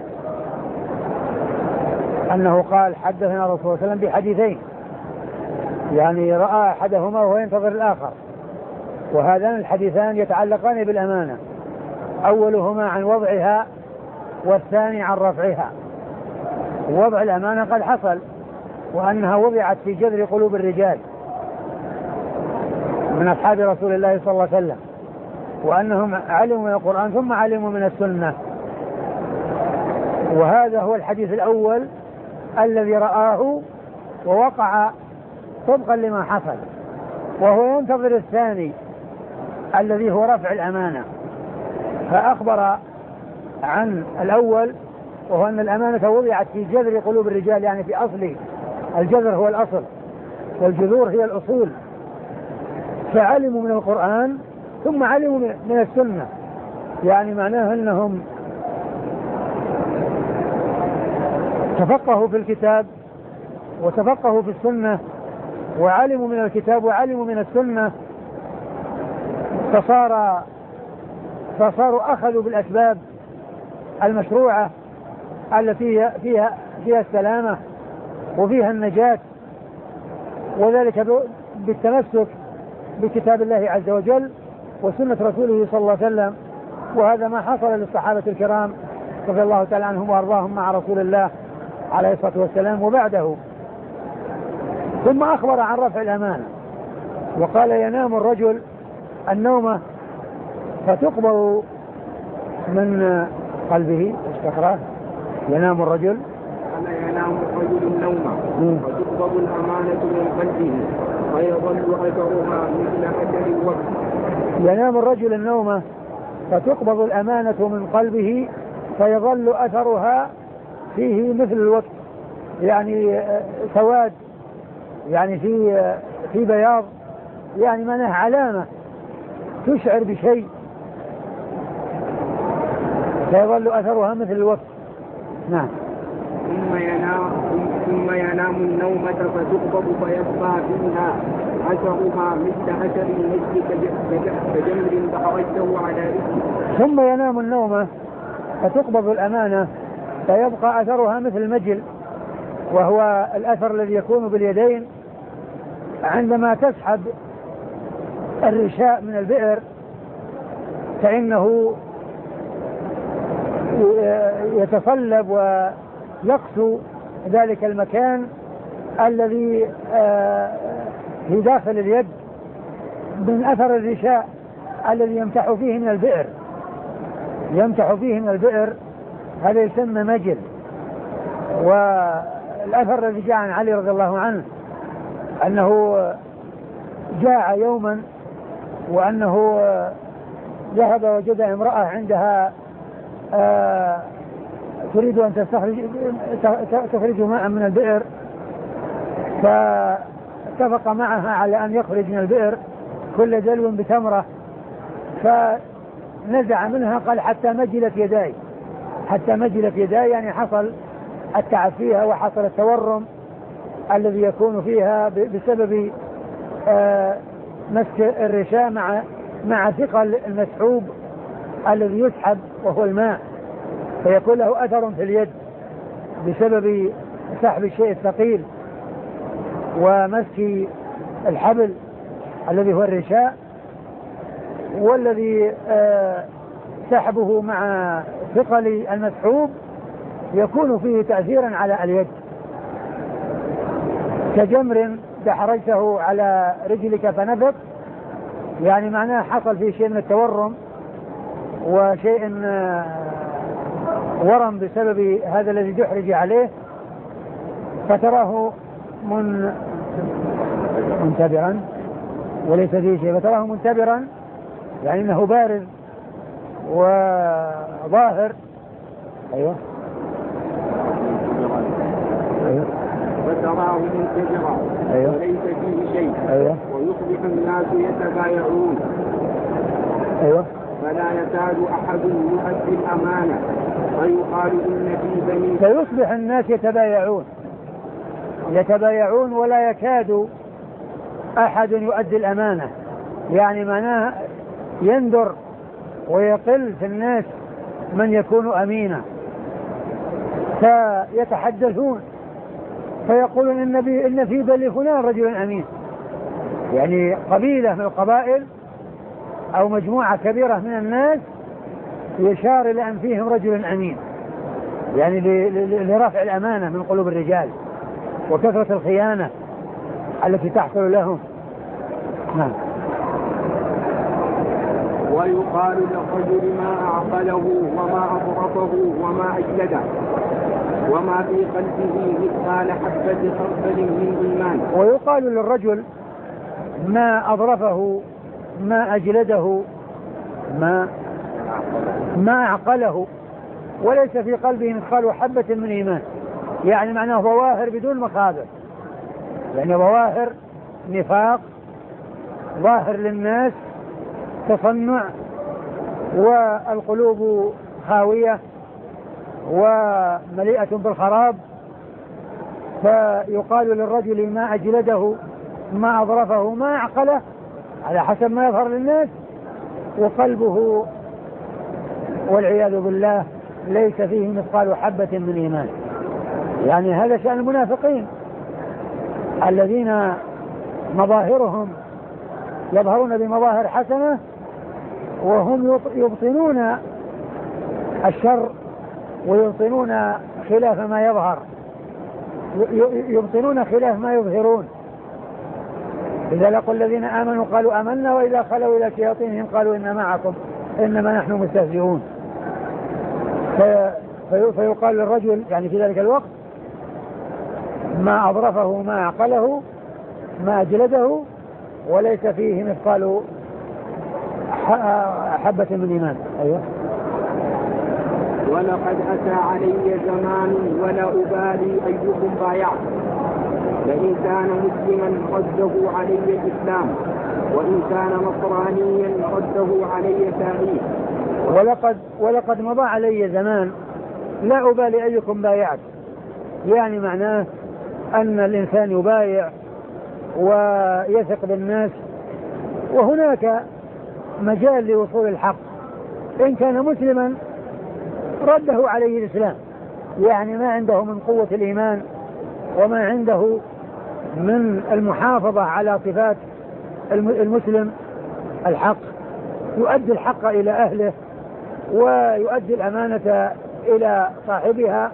أنه قال حدثنا رسول الله صلى الله عليه وسلم بحديثين، يعني رأى أحدهما وهو ينتظر الآخر، وهذان الحديثان يتعلقان بالأمانة، أولهما عن وضعها والثاني عن رفعها. وضع الأمانة قد حصل، وأنها وضعت في جذر قلوب الرجال من أصحاب رسول الله صلى الله عليه وسلم، وأنهم علموا من القرآن ثم علموا من السنة. وهذا هو الحديث الأول الذي رآه ووقع طبقا لما حصل، وهو ينتظر الثاني الذي هو رفع الأمانة. فأخبر عن الأول وهو أن الأمانة وضعت في جذر قلوب الرجال، يعني في أصل الجذر هو الأصل والجذور هي الأصول. فعلموا من القرآن ثم علموا من السنة، يعني معناها أنهم تفقهوا في الكتاب وتفقهوا في السنة وعلموا من الكتاب وعلموا من السنة، فصار فصاروا أخذوا بالأسباب المشروعة التي فيها فيها السلامة وفيها النجاة، وذلك بالتمسك بكتاب الله عز وجل وسنة رسوله صلى الله عليه وسلم. وهذا ما حصل للصحابة الكرام رضي الله تعالى عنهم وأرضاهم مع رسول الله عليه الصلاة والسلام وبعده. ثم أخبر عن رفع الأمانة وقال ينام الرجل النومة فتقبض من قلبه. اشتقرأ ينام الرجل ينام الرجل النوم فتقبض الأمانة من قلبه فيظل أثرها مثل أثر الوقت. ينام الرجل النوم فتقبض الأمانة من قلبه فيظل أثرها فيه مثل الوقت، يعني سواد، يعني في في بياض، يعني معناها علامة تشعر بشيء، فيظل أثرها مثل الوقت. نعم. ثم ينام ثم ينام النومة فتقبض فيبقى فيها أثرها مثل أثر المجد كجمر تحرجته على رجله. ثم ينام النومة فتقبض الأمانة فيبقى أثرها مثل المجل، وهو الأثر الذي يكون باليدين عندما تسحب الرشاء من البئر، فإنه يتصلب ويقسو ذلك المكان الذي في داخل اليد من أثر الرشاء الذي يمتح فيه من البئر يمتح فيه من البئر هذا يسمى مجل. والأثر الذي جاء عن علي رضي الله عنه أنه جاء يوما وأنه ذهب وجد امرأة عندها آه تريد أن تستخرج تخرج ماء من البئر، فاتفق معها على أن يخرج من البئر كل دلو بتمرة، فنزع منها قال حتى مجلت يداي حتى مجلت يداي يعني حصل التعب فيها وحصل التورم الذي يكون فيها بسبب آه مسك الرشاء مع مع ثقل المسحوب الذي يسحب وهو الماء، فيكون له أثر في اليد بسبب سحب الشيء الثقيل ومسك الحبل الذي هو الرشاء، والذي آه سحبه مع ثقل المسحوب يكون فيه تأثيرا على اليد كجمر دحرجته على رجلك فنفق، يعني معناه حصل فيه شيء من التورم وشيء ورم بسبب هذا الذي دحرج عليه، فتراه من منتبرا وليس فيه شيء، فتراه منتبرا يعني انه بارز وظاهر. ايوه ايوه فتراه منتبرا أيوة. وليس فيه شيء. أيوة. ويصبح الناس يتبايعون أيوة. فلا يكاد أحد يؤدي الأمانة فيقال إن في بني فيصبح الناس يتبايعون يتبايعون ولا يكاد أحد يؤدي الأمانة، يعني معناها يندر ويقل في الناس من يكون أمينا، فيتحدثون فيقولون إن, إن في بني فلان رجل أمين، يعني قبيلة من القبائل أو مجموعة كبيرة من الناس يشار إلى أن فيهم رجل أمين، يعني لرفع الأمانة من قلوب الرجال وكثرة الخيانة التي تحصل لهم. نعم. ويقال للرجل ما أعقله وما أضرفه وما أجلده وما في قلبه مثقال حبة خردل من إيمان. ويقال للرجل ما أضرفه ما أجلده ما ما أعقله وليس في قلبه مثقال حبة من إيمان، يعني معناه ظواهر بدون مخابر، يعني ظواهر نفاق ظاهر للناس، تصنع، والقلوب خاوية ومليئة بالخراب، فيقال للرجل ما أجلده ما أظرفه ما أعقله على حسب ما يظهر للناس، وقلبه والعياذ بالله ليس فيه مثقال حبة من إيمان. يعني هذا شأن المنافقين الذين مظاهرهم يظهرون بمظاهر حسنة وهم يبطنون الشر ويبطنون خلاف ما يظهر، يبطنون خلاف ما يظهرون. إذا لقوا الذين آمنوا قالوا آمنا وإذا خلوا إلى شياطينهم قالوا إنا معكم إنما نحن مستهزئون. في فيقال للرجل يعني في ذلك الوقت ما أظرفه ما أعقله ما أجلده وليس فيه مثقال حبة من إيمان. أيوة. ولقد أتى علي زمان ولا أبالي أيكم بايعت، فإن كان مسلما رده علي الإسلام وإن كان نصرانيا رده علي تاريخ. ولقد, ولقد مضى علي زمان لا أبالي أيكم بايعت، يعني معناه أن الإنسان يبايع ويثق بالناس وهناك مجال لوصول الحق. إن كان مسلما رده عليه الإسلام، يعني ما عنده من قوة الإيمان وما عنده من المحافظة على صفات المسلم الحق، يؤدي الحق إلى أهله ويؤدي الأمانة إلى صاحبها.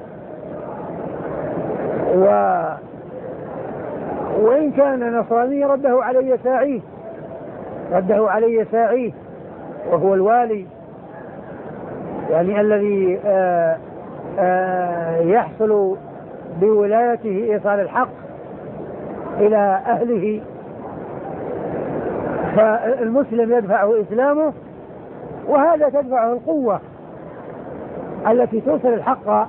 و... وإن كان نصراني رده علي ساعيه رده علي ساعيه وهو الوالي، يعني الذي آآ آآ يحصل بولايته إيصال الحق إلى أهله. فالمسلم يدفعه إسلامه، وهذا تدفعه القوة التي توصل الحق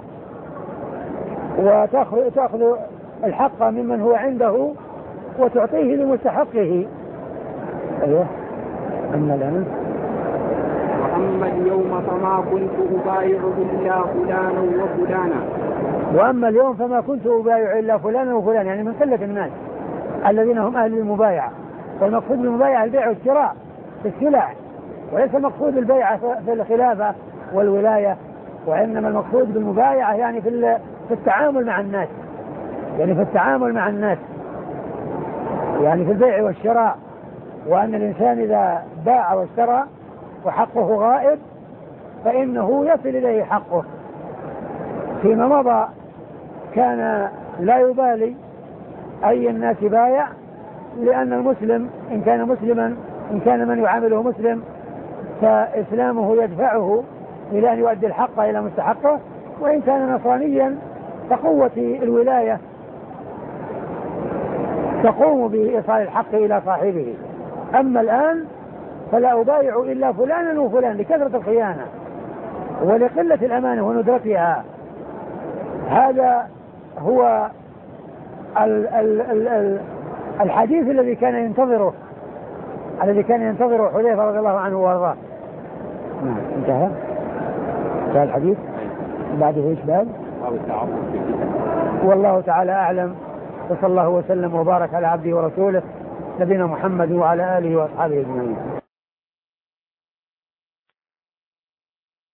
وتأخذ الحق ممن هو عنده وتعطيه لمستحقه. أيوه. أما الآن وأما اليوم فما كنت أبايع إلا فلانا وفلانا وأما اليوم فما كنت أبايع إلا فلانا وفلانا، يعني من قلة الناس الذين هم أهل المبايعة. والمقصود بالمبايعة البيع والشراء في السلع، وليس مقصود البيعة في الخلافة والولاية، وإنما المقصود بالمبايعة يعني في في التعامل مع الناس، يعني في التعامل مع الناس يعني في البيع والشراء. وأن الإنسان إذا باع واشترى وحقه غائب فإنه يصل إليه حقه. فيما مضى كان لا يبالي أي الناس بايع، لأن المسلم إن كان مسلما إن كان من يعامله مسلم فإسلامه يدفعه إلى أن يؤدي الحق إلى مستحقه، وإن كان نصرانيا فقوة الولاية تقوم بإيصال الحق إلى صاحبه. أما الآن فلا أبايع إلا فلانا وفلان لكثرة الخيانة ولقلة الأمانة وندرتها. هذا هو ال ال ال ال الحديث الذي كان ينتظره الذي كان ينتظره حذيفة رضي الله عنه وارضاه. نعم انتهى انتهى الحديث. بعده ايش بعد؟ والله تعالى أعلم، وصلى الله وسلم وبارك على عبده ورسوله نبينا محمد وعلى آله وأصحابه أجمعين.